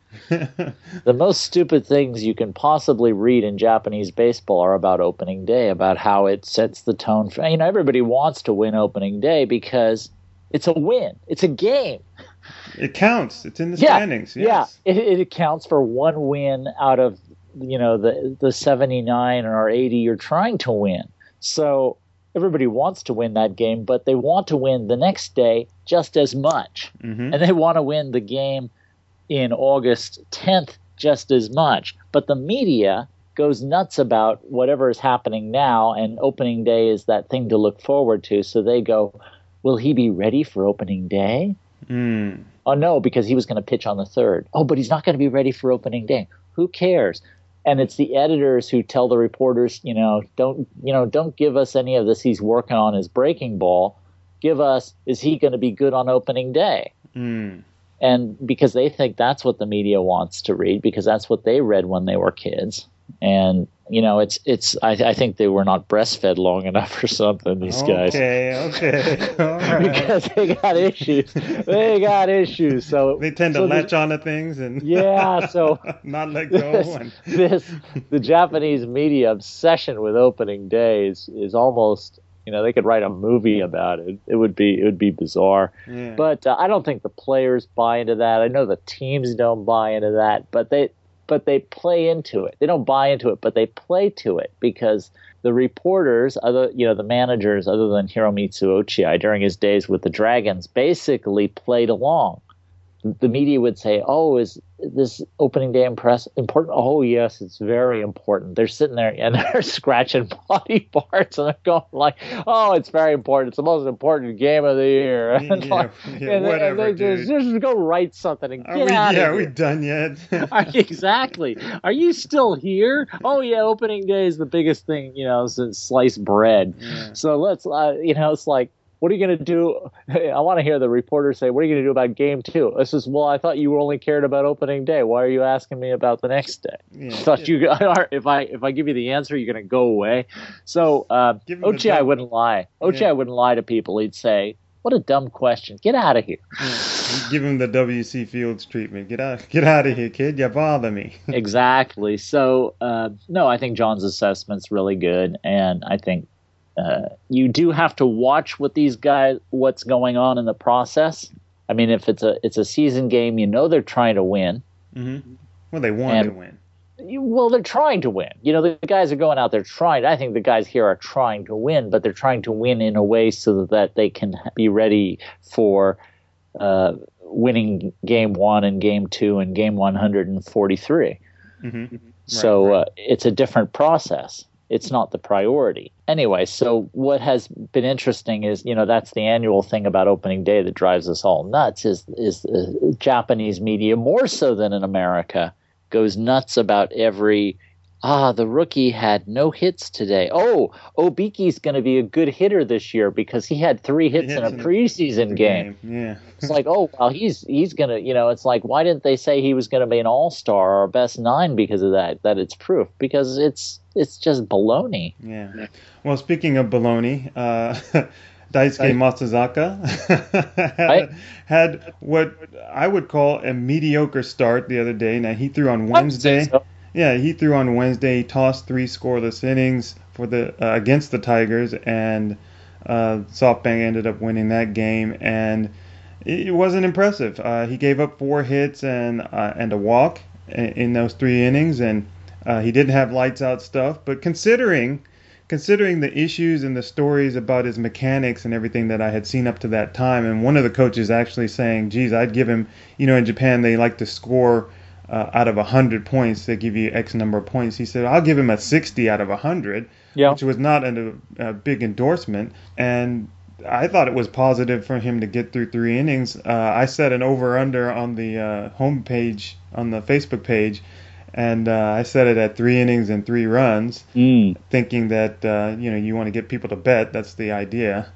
the most stupid things you can possibly read in Japanese baseball are about opening day, about how it sets the tone for, you know, everybody wants to win opening day because it's a win, it's a game. It counts. It's in the yeah, standings. Yes. Yeah, it, it accounts for one win out of, you know, the the seventy-nine or eighty you're trying to win. So everybody wants to win that game, but they want to win the next day just as much. Mm-hmm. And they want to win the game in August tenth just as much. But the media goes nuts about whatever is happening now, and opening day is that thing to look forward to. So they go, will he be ready for opening day? Mm. Oh, no, because he was going to pitch on the third. Oh, but he's not going to be ready for opening day. Who cares? And it's the editors who tell the reporters, you know, don't, you know, don't give us any of this. He's working on his breaking ball. Give us, is he going to be good on opening day? Mm. And because they think that's what the media wants to read, because that's what they read when they were kids. And, you know, it's, it's, I, I think they were not breastfed long enough or something, these guys. Okay, okay. All right. Because they got issues. They got issues. So they tend to so latch the, on to things and yeah, so not let go. This, and this, the Japanese media obsession with opening day is, is almost, you know, they could write a movie about it. It would be, it would be bizarre. Yeah. But uh, I don't think the players buy into that. I know the teams don't buy into that, but they, but they play into it. They don't buy into it, but they play to it because the reporters, other, you know, the managers, other than Hiromitsu Ochiai during his days with the Dragons, basically played along. The media would say, "Oh, is this opening day impress important?" Oh, yes, it's very important. They're sitting there and they're scratching body parts and they're going like, "Oh, it's very important. It's the most important game of the year." And, yeah, like, yeah, and, whatever, and they dude. just, just go write something and Are get we, out yeah, of are we here. done yet? Are you, exactly. Are you still here? Oh yeah, opening day is the biggest thing, you know, since sliced bread. Yeah. So let's, uh, you know, it's like, what are you going to do? I want to hear the reporter say, what are you going to do about game two? This is, well, I thought you only cared about opening day. Why are you asking me about the next day? Yeah, I thought yeah. you, if I if I give you the answer, you're going to go away. So uh, Give him the Ochiai dumb- wouldn't lie. Ochiai Yeah. wouldn't lie to people. He'd say, what a dumb question. Get out of here. Yeah. Give him the W C Fields treatment. Get out, get out of here, kid. You bother me. Exactly. So, uh, no, I think John's assessment's really good, and I think uh, you do have to watch what these guys, what's going on in the process. I mean, if it's a it's a season game, you know they're trying to win. Mm-hmm. Well, they want And- to win. You- Well, they're trying to win. You know, the guys are going out there trying. I think the guys here are trying to win, but they're trying to win in a way so that they can be ready for uh, winning game one and game two and game one hundred forty-three. Mm-hmm. So Right, right. Uh, it's a different process. It's not the priority. Anyway, so what has been interesting is, you know, that's the annual thing about opening day that drives us all nuts is, is the Japanese media, more so than in America, goes nuts about every, ah, the rookie had no hits today. Oh, Obiki's going to be a good hitter this year because he had three hits Hits in a in a- preseason game. Yeah. It's like, oh, well, he's he's going to, you know, it's like, why didn't they say he was going to be an all-star or best nine because of that? That it's proof. Because it's it's just baloney. Yeah. Well, speaking of baloney, uh, Daisuke Right. Matsuzaka had, Right. had what I would call a mediocre start the other day. Now, he threw on I would Wednesday. say so. Yeah, he threw on Wednesday. He tossed three scoreless innings for the uh, against the Tigers, and uh, SoftBank ended up winning that game. And it it wasn't impressive. Uh, he gave up four hits and uh, and a walk in, in those three innings, and uh, he didn't have lights out stuff. But considering considering the issues and the stories about his mechanics and everything that I had seen up to that time, and one of the coaches actually saying, "Geez, I'd give him." You know, in Japan they like to score. Uh, out of one hundred points, they give you X number of points. He said, I'll give him a sixty out of one hundred, Yeah. which was not a, a big endorsement. And I thought it was positive for him to get through three innings. Uh, I set an over-under on the uh, home page, on the Facebook page, and uh, I set it at three innings and three runs, Mm. thinking that, uh, you know, you want to get people to bet. That's the idea.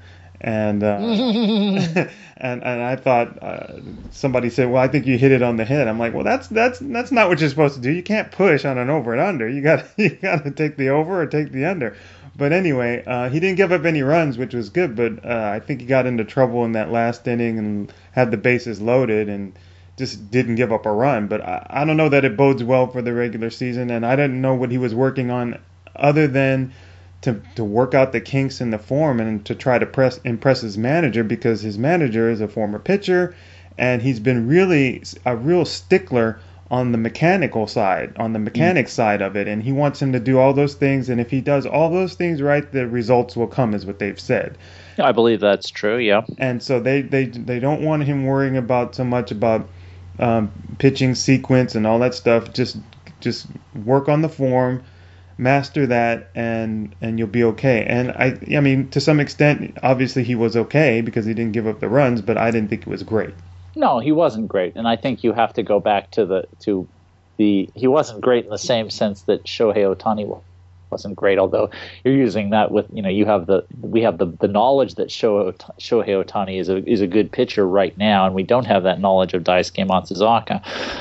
And uh, and and I thought uh, somebody said, well, I think you hit it on the head. I'm like, well, that's that's that's not what you're supposed to do. You can't push on an over and under. You got you got to take the over or take the under. But anyway, uh, he didn't give up any runs, which was good. But uh, I think he got into trouble in that last inning and had the bases loaded and just didn't give up a run. But I, I don't know that it bodes well for the regular season. And I didn't know what he was working on other than to to work out the kinks in the form and to try to press impress his manager, because his manager is a former pitcher and he's been really a real stickler on the mechanical side, on the mechanics mm. side of it, and he wants him to do all those things, and if he does all those things right, the results will come, is what they've said. I believe that's true, yeah. And so they they, they don't want him worrying about so much about um, pitching sequence and all that stuff. Just just work on the form, master that, and and you'll be okay. And I I mean, to some extent, obviously he was okay because he didn't give up the runs, but I didn't think it was great. No, he wasn't great, and I think you have to go back to the to the he wasn't great in the same sense that Shohei Ohtani wasn't great. Although you're using that with, you know, you have the we have the, the knowledge that Shohei Ohtani is a is a good pitcher right now, and we don't have that knowledge of Daisuke Matsuzaka.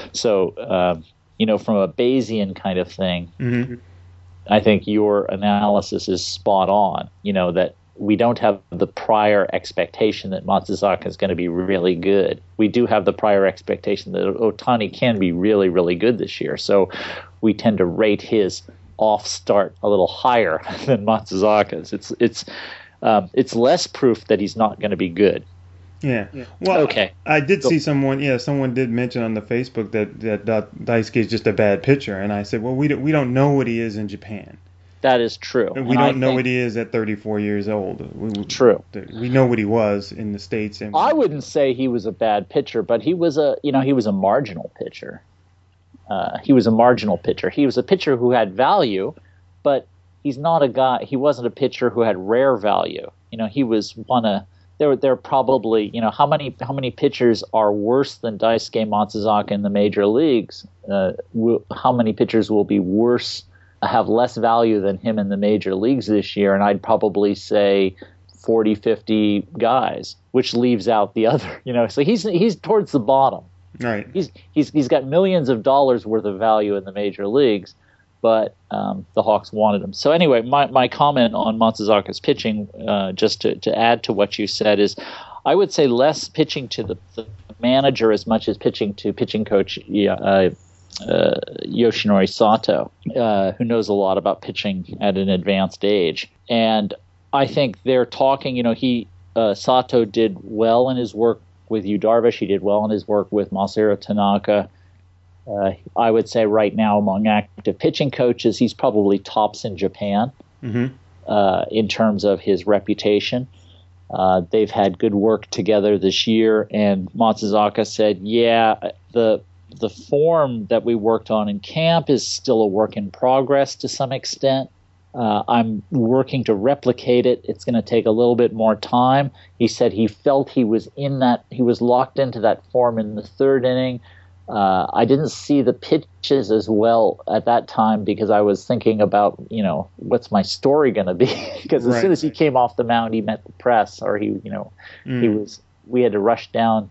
So uh, you know, from a Bayesian kind of thing, mm-hmm. I think your analysis is spot on. You know, that we don't have the prior expectation that Matsuzaka is going to be really good. We do have the prior expectation that Ohtani can be really, really good this year. So we tend to rate his off start a little higher than Matsuzaka's. It's it's um, it's less proof that he's not going to be good. Yeah. yeah. Well, okay. I, I did so, see someone. Yeah, someone did mention on the Facebook that that, that Daisuke is just a bad pitcher, and I said, well, we don't, we don't know what he is in Japan. That is true. We and don't I know what he is at thirty-four years old. We, true. We know what he was in the States. And I wouldn't say he was a bad pitcher, but he was a, you know, he was a marginal pitcher. Uh, he was a marginal pitcher. He was a pitcher who had value, but he's not a guy. He wasn't a pitcher who had rare value. You know, he was one of there. There probably, you know, how many how many pitchers are worse than Daisuke Matsuzaka in the major leagues? Uh, will, how many pitchers will be worse? Have less value than him in the major leagues this year, and I'd probably say forty, fifty guys, which leaves out the other, you know, so he's he's towards the bottom. Right. He's he's he's got millions of dollars worth of value in the major leagues, but um, the Hawks wanted him. So anyway, my, my comment on Matsuzaka's pitching, uh, just to, to add to what you said, is I would say less pitching to the, the manager as much as pitching to pitching coach uh, Uh, Yoshinori Sato, uh, who knows a lot about pitching at an advanced age. And I think they're talking, you know, he uh, Sato did well in his work with Yu Darvish. He did well in his work with Masahiro Tanaka. Uh, I would say right now among active pitching coaches, he's probably tops in Japan mm-hmm. uh, in terms of his reputation. Uh, they've had good work together this year, and Matsuzaka said, yeah, the The form that we worked on in camp is still a work in progress to some extent. Uh, I'm working to replicate it. It's going to take a little bit more time. He said he felt he was in that, he was locked into that form in the third inning. Uh, I didn't see the pitches as well at that time because I was thinking about, you know, what's my story going to be? Because as right. soon as he came off the mound, he met the press, or he, you know, mm. he was. We had to rush down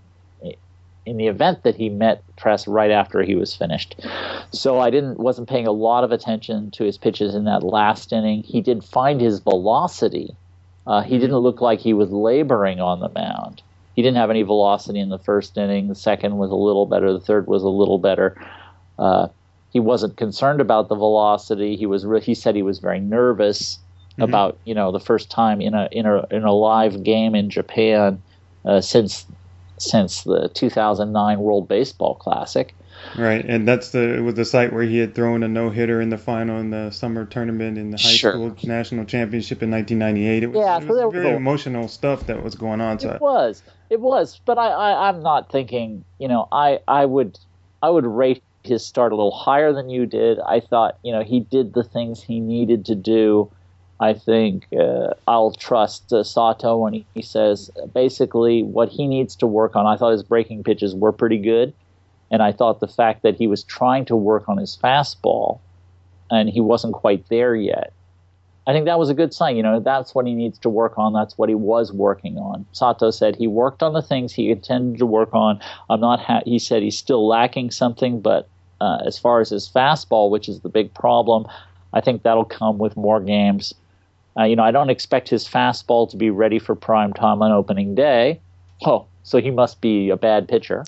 in the event that he met press right after he was finished. So I didn't wasn't paying a lot of attention to his pitches in that last inning. He did find his velocity. Uh, he didn't look like he was laboring on the mound. He didn't have any velocity in the first inning. The second was a little better. The third was a little better. Uh, he wasn't concerned about the velocity. He was. He said he was very nervous mm-hmm. about, you know, the first time in a in a in a live game in Japan uh, since. since the two thousand nine World Baseball Classic. Right, and that's the it was the site where he had thrown a no-hitter in the final in the summer tournament in the high sure. school national championship in nineteen ninety-eight. It was, yeah, it so was very emotional stuff that was going on. It so was, it was, but I, I, I'm not thinking, you know, I, I would, I would rate his start a little higher than you did. I thought, you know, he did the things he needed to do. I think uh, I'll trust uh, Sato when he, he says basically what he needs to work on. I thought his breaking pitches were pretty good, and I thought the fact that he was trying to work on his fastball and he wasn't quite there yet. I think that was a good sign. You know, that's what he needs to work on. That's what he was working on. Sato said he worked on the things he intended to work on. I'm not. Ha- he said he's still lacking something, but uh, as far as his fastball, which is the big problem, I think that'll come with more games. Uh, you know, I don't expect his fastball to be ready for prime time on opening day. Oh, so he must be a bad pitcher.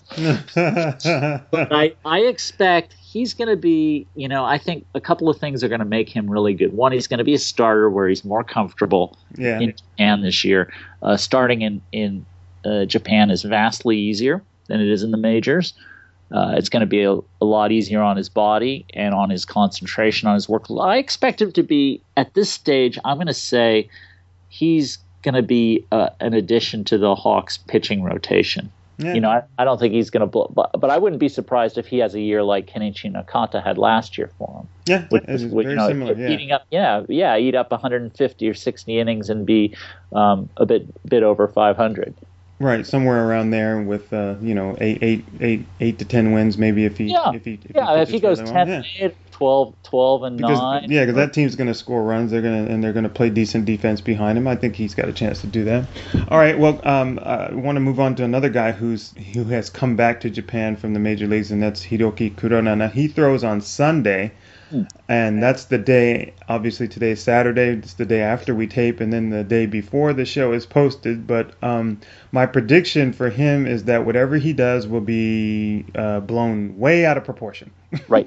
But I, I expect he's going to be, you know, I think a couple of things are going to make him really good. One, he's going to be a starter where he's more comfortable yeah. in Japan this year. Uh, starting in, in uh, Japan is vastly easier than it is in the majors. Uh, it's going to be a, a lot easier on his body and on his concentration, on his work. I expect him to be, at this stage, I'm going to say he's going to be uh, an addition to the Hawks pitching rotation. Yeah. You know, I, I don't think he's going to blow, but, but I wouldn't be surprised if he has a year like Kenichi Nakata had last year for him. Yeah, which, it's which, very you know, similar. Yeah. Eating up, yeah, yeah, eat up one hundred fifty or sixty innings and be um, a bit bit over five hundred. Right, somewhere around there with uh, you know eight, eight, eight, eight to ten wins, maybe if he yeah if he if yeah he, if he goes really ten, well. yeah. eight, twelve, twelve and because, nine. Yeah, because that team's going to score runs. They're going to and they're going to play decent defense behind him. I think he's got a chance to do that. All right, well, um, I want to move on to another guy who's who has come back to Japan from the major leagues, and that's Hiroki Kuroda. Now he throws on Sunday. And that's the day, obviously today is Saturday, it's the day after we tape, and then the day before the show is posted. But um, my prediction for him is that whatever he does will be uh, blown way out of proportion. Right.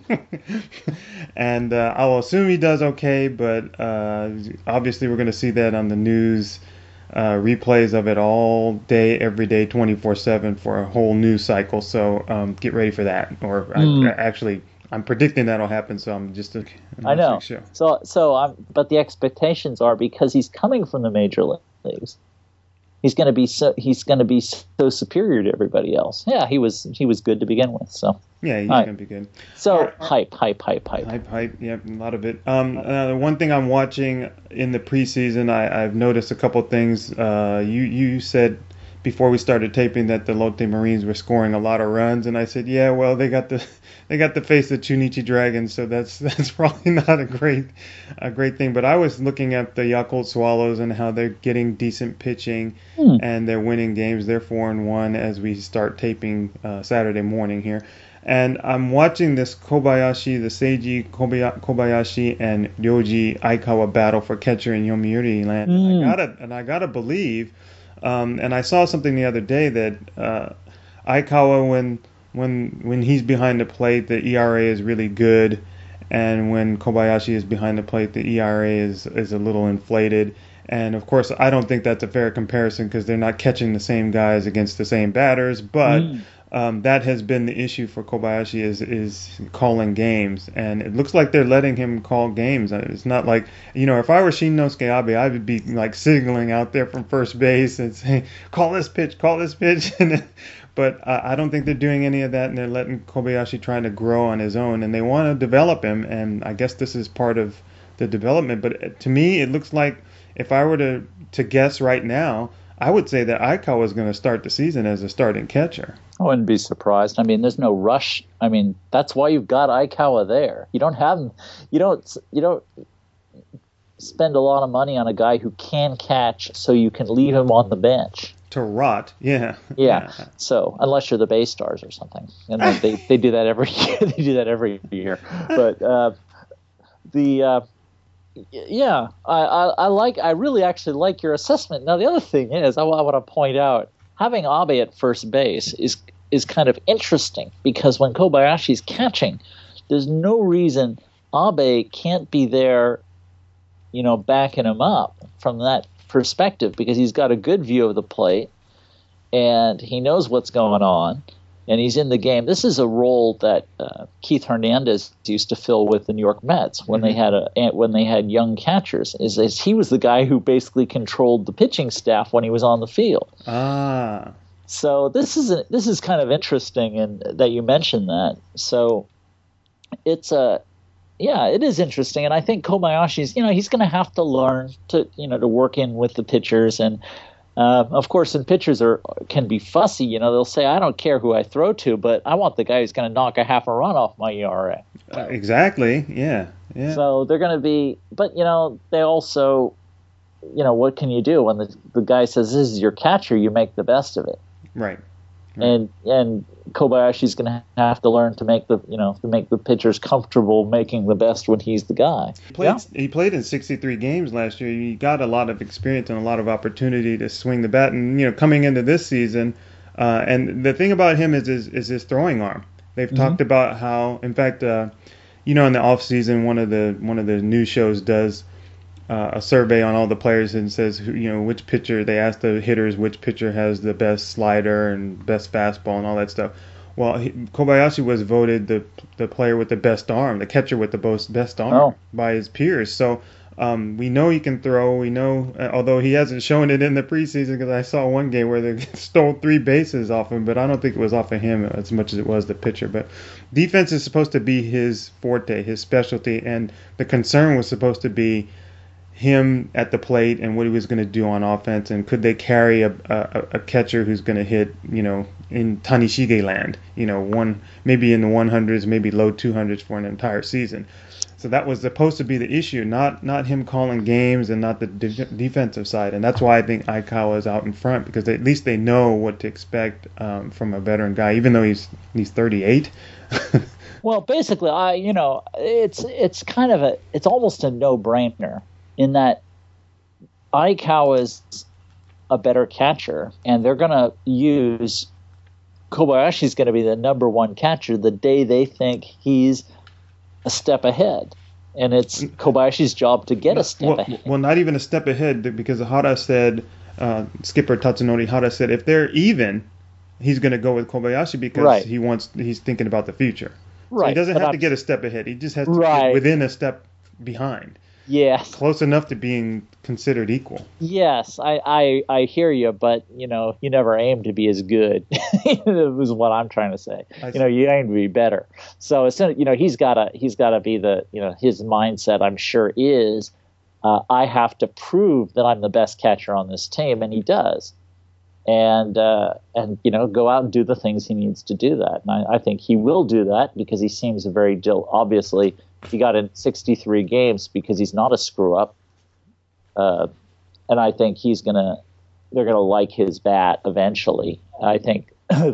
And uh, I'll assume he does okay, but uh, obviously we're going to see that on the news, uh, replays of it all day, every day, twenty-four seven for a whole news cycle. So um, get ready for that. Or mm. I, actually... I'm predicting that'll happen, so I'm just. A, I'm I know. Sure. So, so I'm. But the expectations are because he's coming from the major leagues, he's going to be so. He's going to be so superior to everybody else. Yeah, he was. He was good to begin with. So. Yeah, he's right. going to be good. So right. hype, hype, hype, hype, hype, hype. Yeah, a lot of it. Um, uh, one thing I'm watching in the preseason, I, I've noticed a couple things. Uh, you you said. Before we started taping that the Lotte Marines were scoring a lot of runs, and I said, yeah, well, they got the they got to face the Chunichi Dragons, so that's that's probably not a great a great thing. But I was looking at the Yakult Swallows and how they're getting decent pitching hmm. and they're winning games. They're four and one as we start taping uh, Saturday morning here. And I'm watching this Kobayashi, the Seiji Kobayashi and Ryoji Aikawa battle for catcher in Yomiuri Land. Mm. And I gotta and I gotta believe. Um, and I saw something the other day that uh, Aikawa, when when when he's behind the plate, the E R A is really good, and when Kobayashi is behind the plate, the E R A is is a little inflated. And of course, I don't think that's a fair comparison because they're not catching the same guys against the same batters. But mm. um, that has been the issue for Kobayashi is is calling games, and it looks like they're letting him call games. It's not like, you know, if I were Shinnosuke Abe, I would be like signaling out there from first base and saying, "Call this pitch, call this pitch." But uh, I don't think they're doing any of that, and they're letting Kobayashi try to grow on his own, and they want to develop him. And I guess this is part of the development. But to me, it looks like if I were to to guess right now, I would say that Aikawa is going to start the season as a starting catcher. I wouldn't be surprised. I mean, there's no rush. I mean, that's why you've got Aikawa there. You don't have him. You don't. You don't spend a lot of money on a guy who can catch, so you can leave him on the bench to rot. Yeah. Yeah. yeah. So unless you're the Bay Stars or something, and they they, they do that every year. They do that every year. But uh, the. Uh, Yeah, I, I, I like. I really actually like your assessment. Now, the other thing is, I, I want to point out having Abe at first base is is kind of interesting because when Kobayashi's catching, there's no reason Abe can't be there, you know, backing him up from that perspective because he's got a good view of the plate and he knows what's going on. And he's in the game. This is a role that uh, Keith Hernandez used to fill with the New York Mets when mm-hmm. they had a when they had young catchers. Is, is he was the guy who basically controlled the pitching staff when he was on the field. Ah. So this is a, this is kind of interesting, and that you mentioned that. So it's a yeah, it is interesting, and I think Kobayashi's you know he's going to have to learn to you know to work in with the pitchers and. Uh, of course, and pitchers are can be fussy. You know, they'll say, "I don't care who I throw to, but I want the guy who's going to knock a half a run off my E R A." Uh, exactly. Yeah. Yeah. So they're going to be, but you know, they also, you know, what can you do when the the guy says, "This is your catcher"? You make the best of it. Right. Right. And and Kobayashi's going to have to learn to make the you know to make the pitchers comfortable making the best when he's the guy. He played, yeah. he played in sixty-three games last year. He got a lot of experience and a lot of opportunity to swing the bat. And you know, coming into this season, uh, and the thing about him is is, is his throwing arm. They've mm-hmm. talked about how, in fact, uh, you know, in the off season, one of the one of the news shows does Uh, a survey on all the players and says, who, you know, which pitcher, they ask the hitters which pitcher has the best slider and best fastball and all that stuff. Well, he, Kobayashi was voted the the player with the best arm, the catcher with the most, best arm oh. by his peers. So um, we know he can throw. We know, uh, although he hasn't shown it in the preseason, because I saw one game where they stole three bases off him, but I don't think it was off of him as much as it was the pitcher. But defense is supposed to be his forte, his specialty, and the concern was supposed to be him at the plate and what he was going to do on offense, and could they carry a a, a catcher who's going to hit, you know, in Tanishige land, you know, one maybe in the one hundreds, maybe low two hundreds for an entire season. So that was supposed to be the issue, not not him calling games and not the de- defensive side, and that's why I think Aikawa is out in front, because they, at least they know what to expect um, from a veteran guy, even though he's he's thirty-eight. Well, basically, I you know it's it's kind of a it's almost a no-brainer. In that Aikawa is a better catcher, and they're going to use Kobayashi's going to be the number one catcher the day they think he's a step ahead. And it's Kobayashi's job to get a step well, ahead. Well, not even a step ahead, because Hara said, uh, skipper Tatsunori Hara said, if they're even, he's going to go with Kobayashi because right. he wants he thinking about the future. Right. So he doesn't but have I'm, to get a step ahead. He just has to right. get within a step behind. Yes. Close enough to being considered equal. Yes, I, I, I hear you, but, you know, you never aim to be as good, is what I'm trying to say. I you know, you aim to be better. So, you know, he's got to he's got to be the, you know, his mindset, I'm sure, is uh, I have to prove that I'm the best catcher on this team, and he does. And, uh, and you know, go out and do the things he needs to do that. And I, I think he will do that because he seems a very, dil- obviously, he got in sixty-three games because he's not a screw-up. Uh, and I think he's going to, they're going to like his bat eventually. I think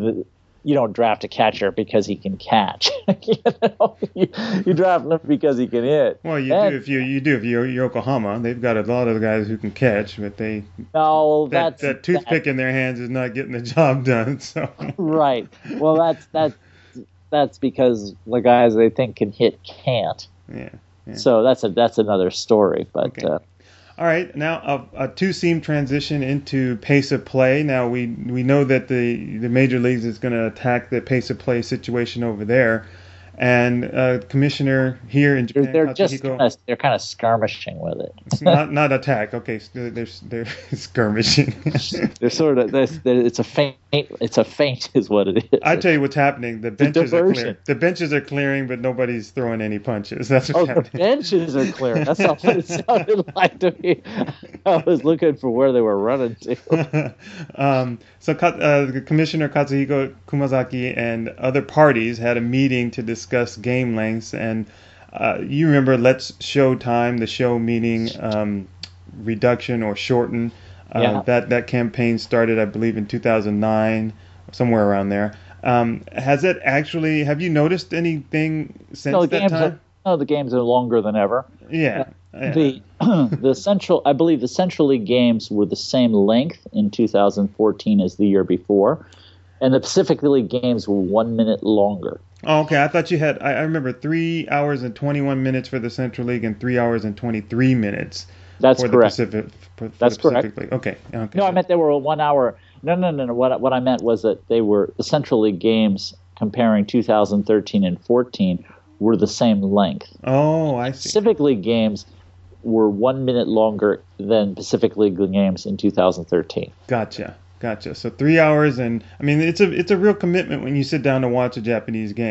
you don't draft a catcher because he can catch. you, know? you, you draft him because he can hit. Well, you and, do if you you do if you're Yokohama. They've got a lot of guys who can catch, but they no, that, that's, that toothpick that, in their hands is not getting the job done. So right. Well, that's that's that's because the guys they think can hit can't. Yeah. yeah. So that's a that's another story. But okay. uh, all right, now a, a two-seam transition into pace of play. Now we we know that the the major leagues is going to attack the pace of play situation over there, and uh, commissioner here in Japan, they're just kinda, they're kind of skirmishing with it. It's not not attack. Okay, so they're they're skirmishing. They're sort of they're, they're, it's a feint. It's a feint, is what it is. I tell you what's happening. The benches are clearing. The benches are clearing, but nobody's throwing any punches. That's what's oh, happening. The benches are clearing. That's not what it sounded like to me. I was looking for where they were running to. um, so, uh, Commissioner Katsuhiko Kumazaki and other parties had a meeting to discuss game lengths, and uh, you remember Let's Show Time, the show meaning um, reduction or shorten. Uh, yeah. That that campaign started, I believe, in two thousand nine, somewhere around there. Um, has it actually? Have you noticed anything since no, the that games time? Are, no, the games are longer than ever. Yeah. Uh, yeah. The the central, I believe, the Central League games were the same length in two thousand fourteen as the year before, and the Pacific League games were one minute longer. Oh, okay. I thought you had. I, I remember three hours and twenty-one minutes for the Central League and three hours and twenty-three minutes. That's for correct. The Pacific, for, for That's the Pacific correct. League. Okay. okay. No, I meant they were one hour. No, no, no, no. What what I meant was that they were the Central League games comparing two thousand thirteen and fourteen were the same length. Oh, I see. Pacific League games were one minute longer than Pacific League games in two thousand thirteen. Gotcha. Gotcha. So three hours, and I mean, it's a it's a real commitment when you sit down to watch a Japanese game.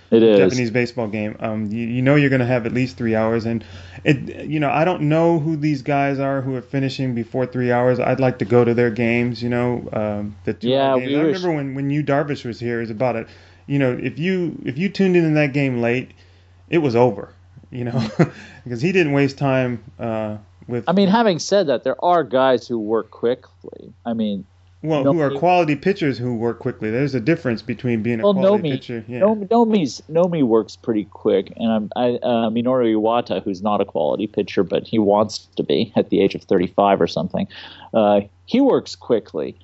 It is. Japanese baseball game. Um, you, you know you're going to have at least three hours, and it. You know, I don't know who these guys are who are finishing before three hours. I'd like to go to their games. You know, um, the two Yeah, hour games. we I were. remember when when you Darvish was here. It was about it. You know, if you if you tuned in in that game late, it was over. You know, because he didn't waste time uh, with. I mean, having said that, there are guys who work quickly. I mean, Well, who are Nomi, quality pitchers who work quickly. There's a difference between being a well, quality Nomi, pitcher. Yeah. Nomi, Nomi's, Nomi works pretty quick, and I'm, I, uh, Minoru Iwata, who's not a quality pitcher, but he wants to be at the age of thirty-five or something. Uh, he works quickly.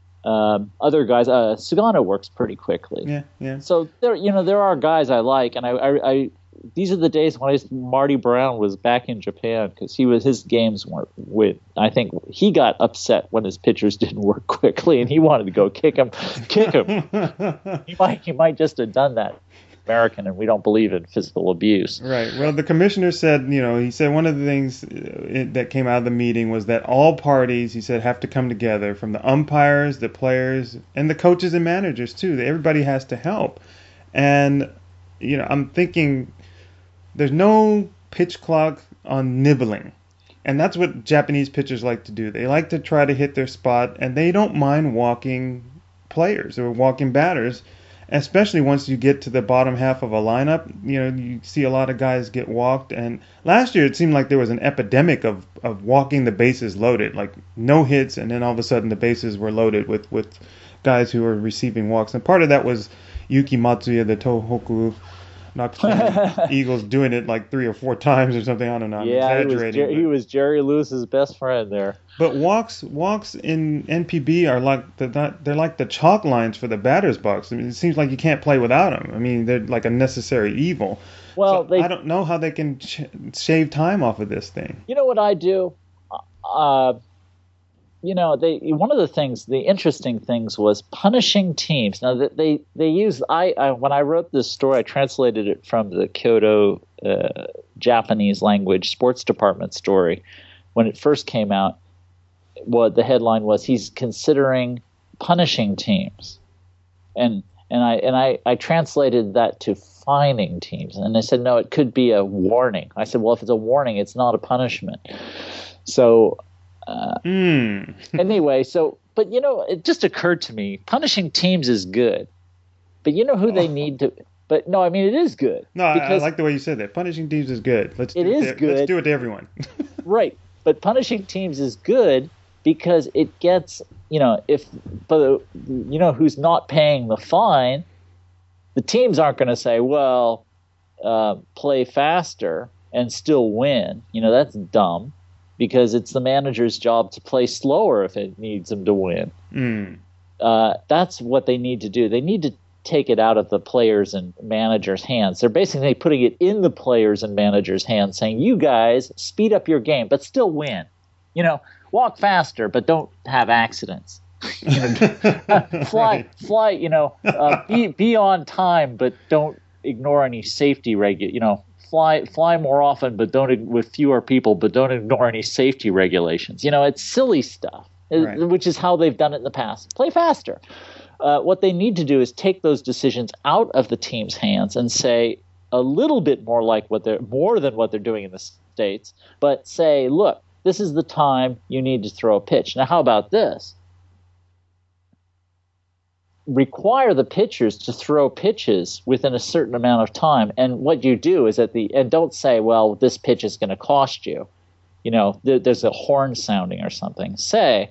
Um, other guys, uh, Sugano works pretty quickly. Yeah, yeah. So there, you know, there are guys I like, and I, I, I these are the days when I, Marty Brown was back in Japan because he was his games weren't with. I think he got upset when his pitchers didn't work quickly, and he wanted to go kick him, kick him. he might, he might just have done that. American, and we don't believe in physical abuse. Right. Well, the commissioner said, you know, he said one of the things that came out of the meeting was that all parties, he said, have to come together, from the umpires, the players, and the coaches and managers too. That everybody has to help. And you know, I'm thinking there's no pitch clock on nibbling. And that's what Japanese pitchers like to do. They like to try to hit their spot, and they don't mind walking players or walking batters. Especially once you get to the bottom half of a lineup, you know, you see a lot of guys get walked. And last year it seemed like there was an epidemic of, of walking the bases loaded, like no hits, and then all of a sudden the bases were loaded with, with guys who were receiving walks. And part of that was Yuki Matsuya, the Tohoku Nocturne Eagles, doing it like three or four times or something. I don't know. I'm yeah, he was, exaggerating. Jer- he was Jerry Lewis's best friend there. But walks walks in N P B are like the they're like the chalk lines for the batter's box. I mean, it seems like you can't play without them. I mean, they're like a necessary evil. Well, so they, I don't know how they can sh- shave time off of this thing. You know what I do? Uh, you know, they one of the things, the interesting things was punishing teams. Now that they they use I, I when I wrote this story, I translated it from the Kyoto uh, Japanese language sports department story when it first came out. What the headline was, he's considering punishing teams, and and I and I, I translated that to fining teams, and they said no, it could be a warning. I said, well, if it's a warning, it's not a punishment. So uh, mm. anyway, so but you know, it just occurred to me, punishing teams is good, but you know who they need to. But no, I mean it is good. No, I, I like the way you said that. Punishing teams is good. Let's do it it is to, good. Let's do it to everyone. Right, but punishing teams is good. Because it gets, you know, if, but you know, who's not paying the fine, the teams aren't going to say, well, uh, play faster and still win. You know, that's dumb because it's the manager's job to play slower if it needs them to win. Mm. Uh, that's what they need to do. They need to take it out of the players and managers' hands. They're basically putting it in the players and managers' hands, saying, you guys speed up your game, but still win. You know, walk faster, but don't have accidents. You know, fly, right. fly. You know, uh, be be on time, but don't ignore any safety regu. You know, fly fly more often, but don't with fewer people, but don't ignore any safety regulations. You know, it's silly stuff, Right. which is how they've done it in the past. Play faster. Uh, what they need to do is take those decisions out of the team's hands and say a little bit more like what they're more than what they're doing in the States, but say, look. This is the time you need to throw a pitch. Now, how about this? Require the pitchers to throw pitches within a certain amount of time. And what you do is at the and don't say, well, this pitch is going to cost you. You know, there, there's a horn sounding or something. Say,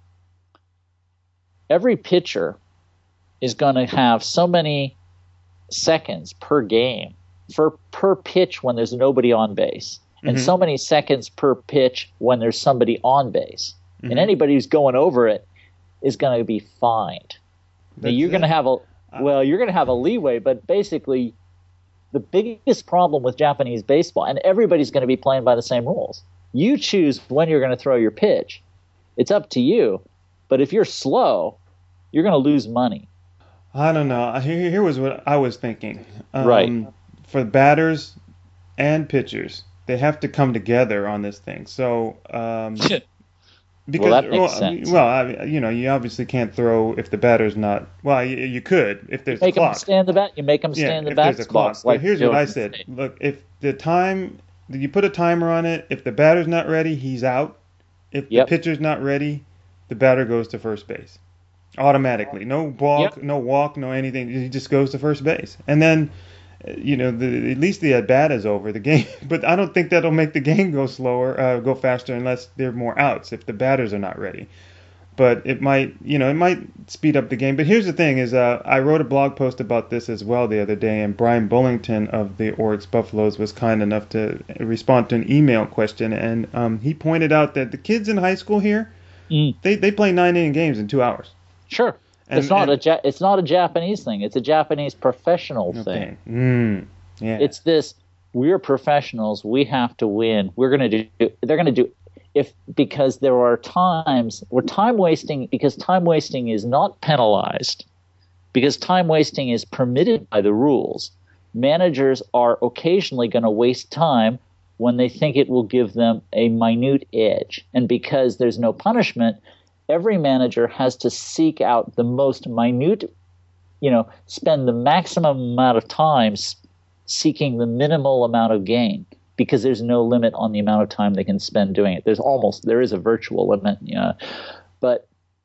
every pitcher is going to have so many seconds per game for per pitch when there's nobody on base. And mm-hmm. so many seconds per pitch when there's somebody on base. Mm-hmm. And anybody who's going over it is going to be fined. Now, you're going to have a well, you're going to have a leeway, but basically the biggest problem with Japanese baseball, and everybody's going to be playing by the same rules. You choose when you're going to throw your pitch. It's up to you. But if you're slow, you're going to lose money. I don't know. Here, here was what I was thinking. Um, right. For batters and pitchers, they have to come together on this thing. So, um, Because, well, that makes well, sense. well, I, you know, you obviously can't throw if the batter's not. Well, you, you could if there's You make a clock. them stay in the bat. You make them Yeah, stay in the if there's a batter's clock. box. But Like here's you what know, I said. Look, if the time you put a timer on it, if the batter's not ready, he's out. If the Yep. pitcher's not ready, the batter goes to first base automatically. No walk, Yep. no walk, no anything. He just goes to first base, and then uh, you know, the, at least the at bat is over the game. But I don't think that'll make the game go slower, uh, go faster, unless there are more outs if the batters are not ready. But it might, you know, it might speed up the game. But here's the thing: is uh, I wrote a blog post about this as well the other day, and Brian Bullington of the Oryx Buffaloes was kind enough to respond to an email question, and um, he pointed out that the kids in high school here, Mm. they they play nine inning games in two hours. Sure. And, it's not and, a ja- it's not a Japanese thing. It's a Japanese professional thing. Mm, yeah. It's this: we're professionals. We have to win. We're going to do. They're going to do. If because there are times where time wasting because time wasting is not penalized, because time wasting is permitted by the rules. Managers are occasionally going to waste time when they think it will give them a minute edge, and because there's no punishment, every manager has to seek out the most minute, you know, spend the maximum amount of time seeking the minimal amount of gain, because there's no limit on the amount of time they can spend doing it. There's almost, there is a virtual limit, you know, but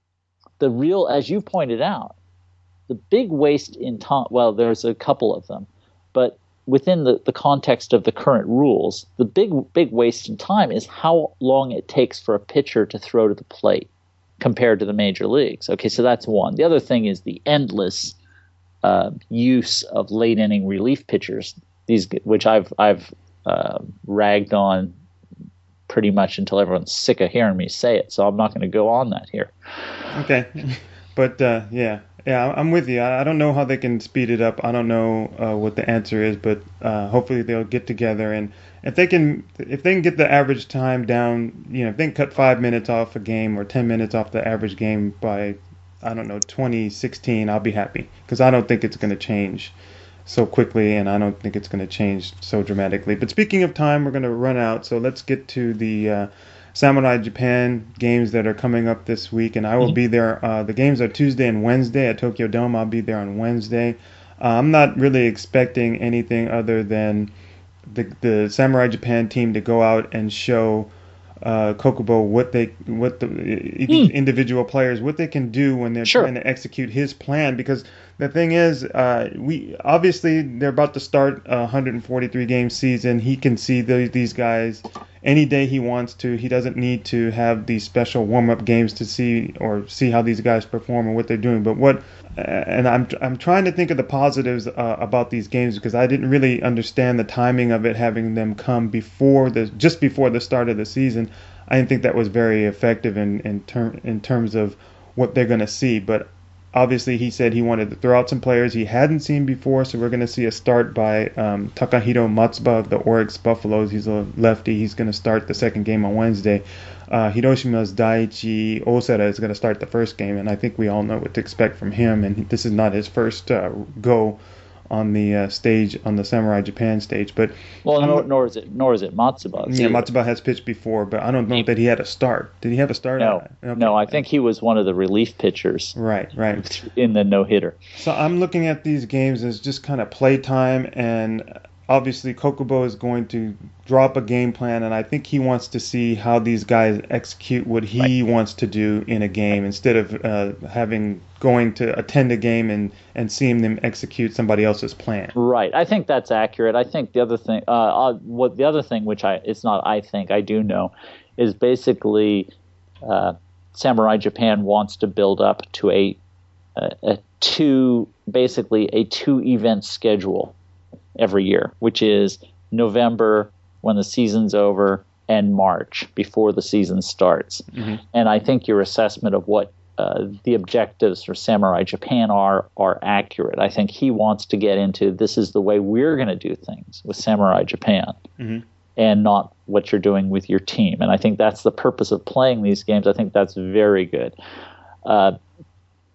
the real, as you pointed out, the big waste in time, well, there's a couple of them, but within the, the context of the current rules, the big, big waste in time is how long it takes for a pitcher to throw to the plate compared to the major leagues. Okay, so that's one. The other thing is the endless uh, use of late inning relief pitchers, these which I've I've uh, ragged on pretty much until everyone's sick of hearing me say it. So I'm not going to go on that here. Okay, but uh, yeah, yeah, I'm with you. I don't know how they can speed it up. I don't know uh, what the answer is, but uh, hopefully they'll get together, and if they can, if they can get the average time down, you know, if they can cut five minutes off a game or ten minutes off the average game by, I don't know, twenty sixteen, I'll be happy, because I don't think it's going to change so quickly, and I don't think it's going to change so dramatically. But speaking of time, we're going to run out, so let's get to the uh, Samurai Japan games that are coming up this week, and I will mm-hmm. be there. Uh, the games are Tuesday and Wednesday at Tokyo Dome. I'll be there on Wednesday. Uh, I'm not really expecting anything other than the the Samurai Japan team to go out and show uh, Kokubo what they what the mm. individual players what they can do when they're sure. trying to execute his plan. Because the thing is, uh, we obviously they're about to start a one hundred forty-three game season. He can see the, these guys any day he wants to. He doesn't need to have these special warm-up games to see or see how these guys perform and what they're doing. But what and I'm I'm trying to think of the positives uh, about these games, because I didn't really understand the timing of it, having them come before the just before the start of the season. I didn't think that was very effective in in term in terms of what they're going to see. But obviously, he said he wanted to throw out some players he hadn't seen before, so we're going to see a start by um, Takahiro Matsuba of the Oryx Buffaloes. He's a lefty. He's going to start the second game on Wednesday. Uh, Hiroshima's Daiichi Osada is going to start the first game, and I think we all know what to expect from him. And this is not his first uh, go on the uh, stage, on the Samurai Japan stage. But well, nor, nor is it nor is it Matsuba. Yeah, either. Matsuba has pitched before, but I don't know he, that he had a start. Did he have a start? No, okay. no. I think he was one of the relief pitchers. Right, right. In the no hitter. So I'm looking at these games as just kind of playtime, and obviously Kokubo is going to drop a game plan, and I think he wants to see how these guys execute what he right. wants to do in a game, instead of uh, having going to attend a game and, and seeing them execute somebody else's plan. Right. I think that's accurate. I think the other thing, uh, uh, what the other thing, which I it's not I think I do know, is basically uh, Samurai Japan wants to build up to a, a, a two basically a two event schedule every year, which is November when the season's over and March before the season starts. Mm-hmm. And I think your assessment of what uh, the objectives for Samurai Japan are are accurate. I think he wants to get into this is the way we're going to do things with Samurai Japan, mm-hmm. and not what you're doing with your team. And I think that's the purpose of playing these games. I think that's very good. Uh,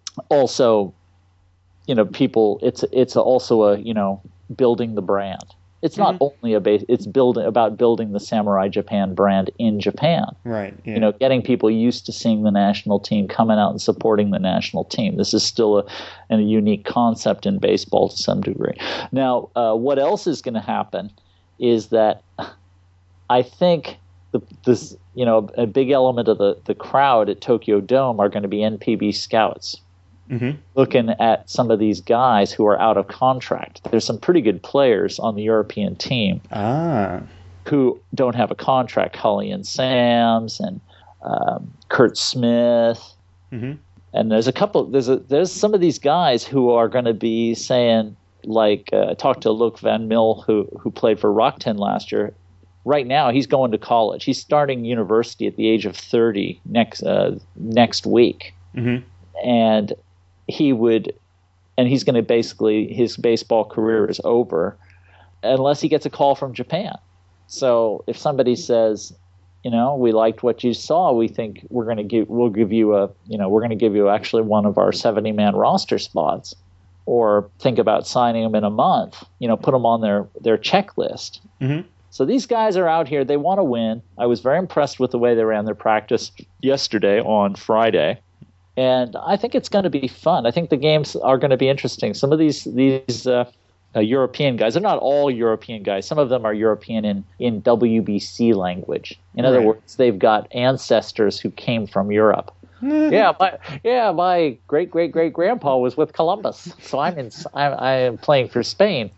also, you know, people, it's it's also a, you know, building the brand. It's not mm-hmm. only a base. It's building about building the Samurai Japan brand in Japan. Right. Yeah. You know, getting people used to seeing the national team, coming out and supporting the national team. This is still a, a unique concept in baseball to some degree. Now, uh, what else is going to happen is that I think the, this, you know, a big element of the, the crowd at Tokyo Dome are going to be N P B scouts. Mm-hmm. Looking at some of these guys who are out of contract. There's some pretty good players on the European team ah. who don't have a contract. Holly Sams and um, Kurt Smith. Mm-hmm. And there's a couple. There's a, there's some of these guys who are going to be saying, like, uh, I talked to Luke Van Mil, who who played for Rockton last year. Right now, he's going to college. He's starting university at the age of thirty next uh, next week. Mm-hmm. And he would, and he's going to basically, his baseball career is over unless he gets a call from Japan. So if somebody says, you know, we liked what you saw, we think we're going to give, we'll give you a, you know, we're going to give you actually one of our seventy man roster spots, or think about signing them in a month, you know, put them on their, their checklist. Mm-hmm. So these guys are out here, they want to win. I was very impressed with the way they ran their practice yesterday on Friday. And I think it's going to be fun. I think the games are going to be interesting. Some of these these uh, uh, European guys, they're not all European guys. Some of them are European in, in W B C language. In other right. words, they've got ancestors who came from Europe. yeah, my yeah, my great great great grandpa was with Columbus, so I'm in. I'm, I am playing for Spain.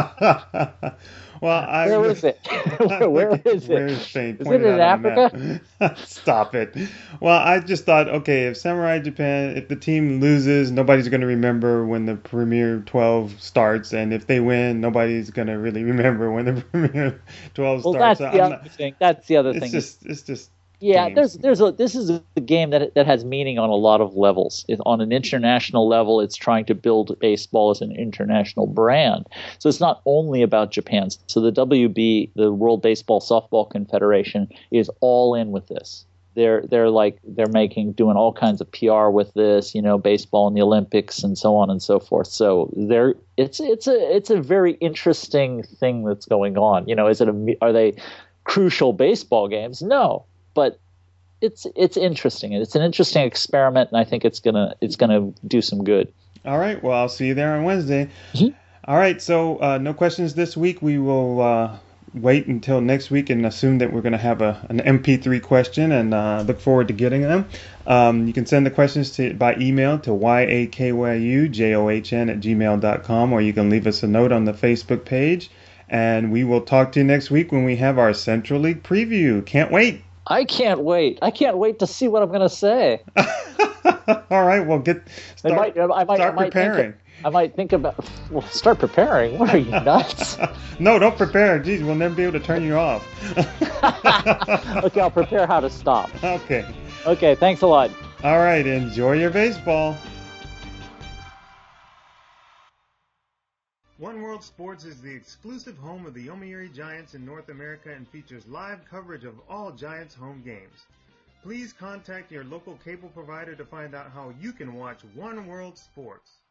Well, I, where is it? where, where is it? Where is Spain? Is it in Africa? Stop it. Well, I just thought, okay, if Samurai Japan, if the team loses, nobody's going to remember when the Premier twelve starts, and if they win, nobody's going to really remember when the Premier twelve well, starts. Well, that's the I'm other not, thing. That's the other it's thing. Just, it's just. Yeah, games. there's there's a this is a game that that has meaning on a lot of levels. It, on an international level, it's trying to build baseball as an international brand. So it's not only about Japan. So the W B, the World Baseball Softball Confederation, is all in with this. They're they're like they're making doing all kinds of P R with this, you know, baseball and the Olympics and so on and so forth. So they're it's it's a it's a very interesting thing that's going on. You know, is it a, are they crucial baseball games? No. But it's it's interesting. It's an interesting experiment, and I think it's gonna it's gonna do some good. All right. Well, I'll see you there on Wednesday. Mm-hmm. All right. So uh, no questions this week. We will uh, wait until next week and assume that we're going to have a an M P three question, and uh, look forward to getting them. Um, you can send the questions to by email to yakyujohn at gmail dot com, or you can leave us a note on the Facebook page. And we will talk to you next week when we have our Central League preview. Can't wait. I can't wait. I can't wait to see what I'm going to say. All right, well, get start, I might, I might, start I might preparing. Think, I might think about. Well, start preparing. What are you, nuts? No, don't prepare. Geez, we'll never be able to turn you off. Okay, I'll prepare how to stop. Okay. Okay, thanks a lot. All right, enjoy your baseball. One World Sports is the exclusive home of the Yomiuri Giants in North America and features live coverage of all Giants home games. Please contact your local cable provider to find out how you can watch One World Sports.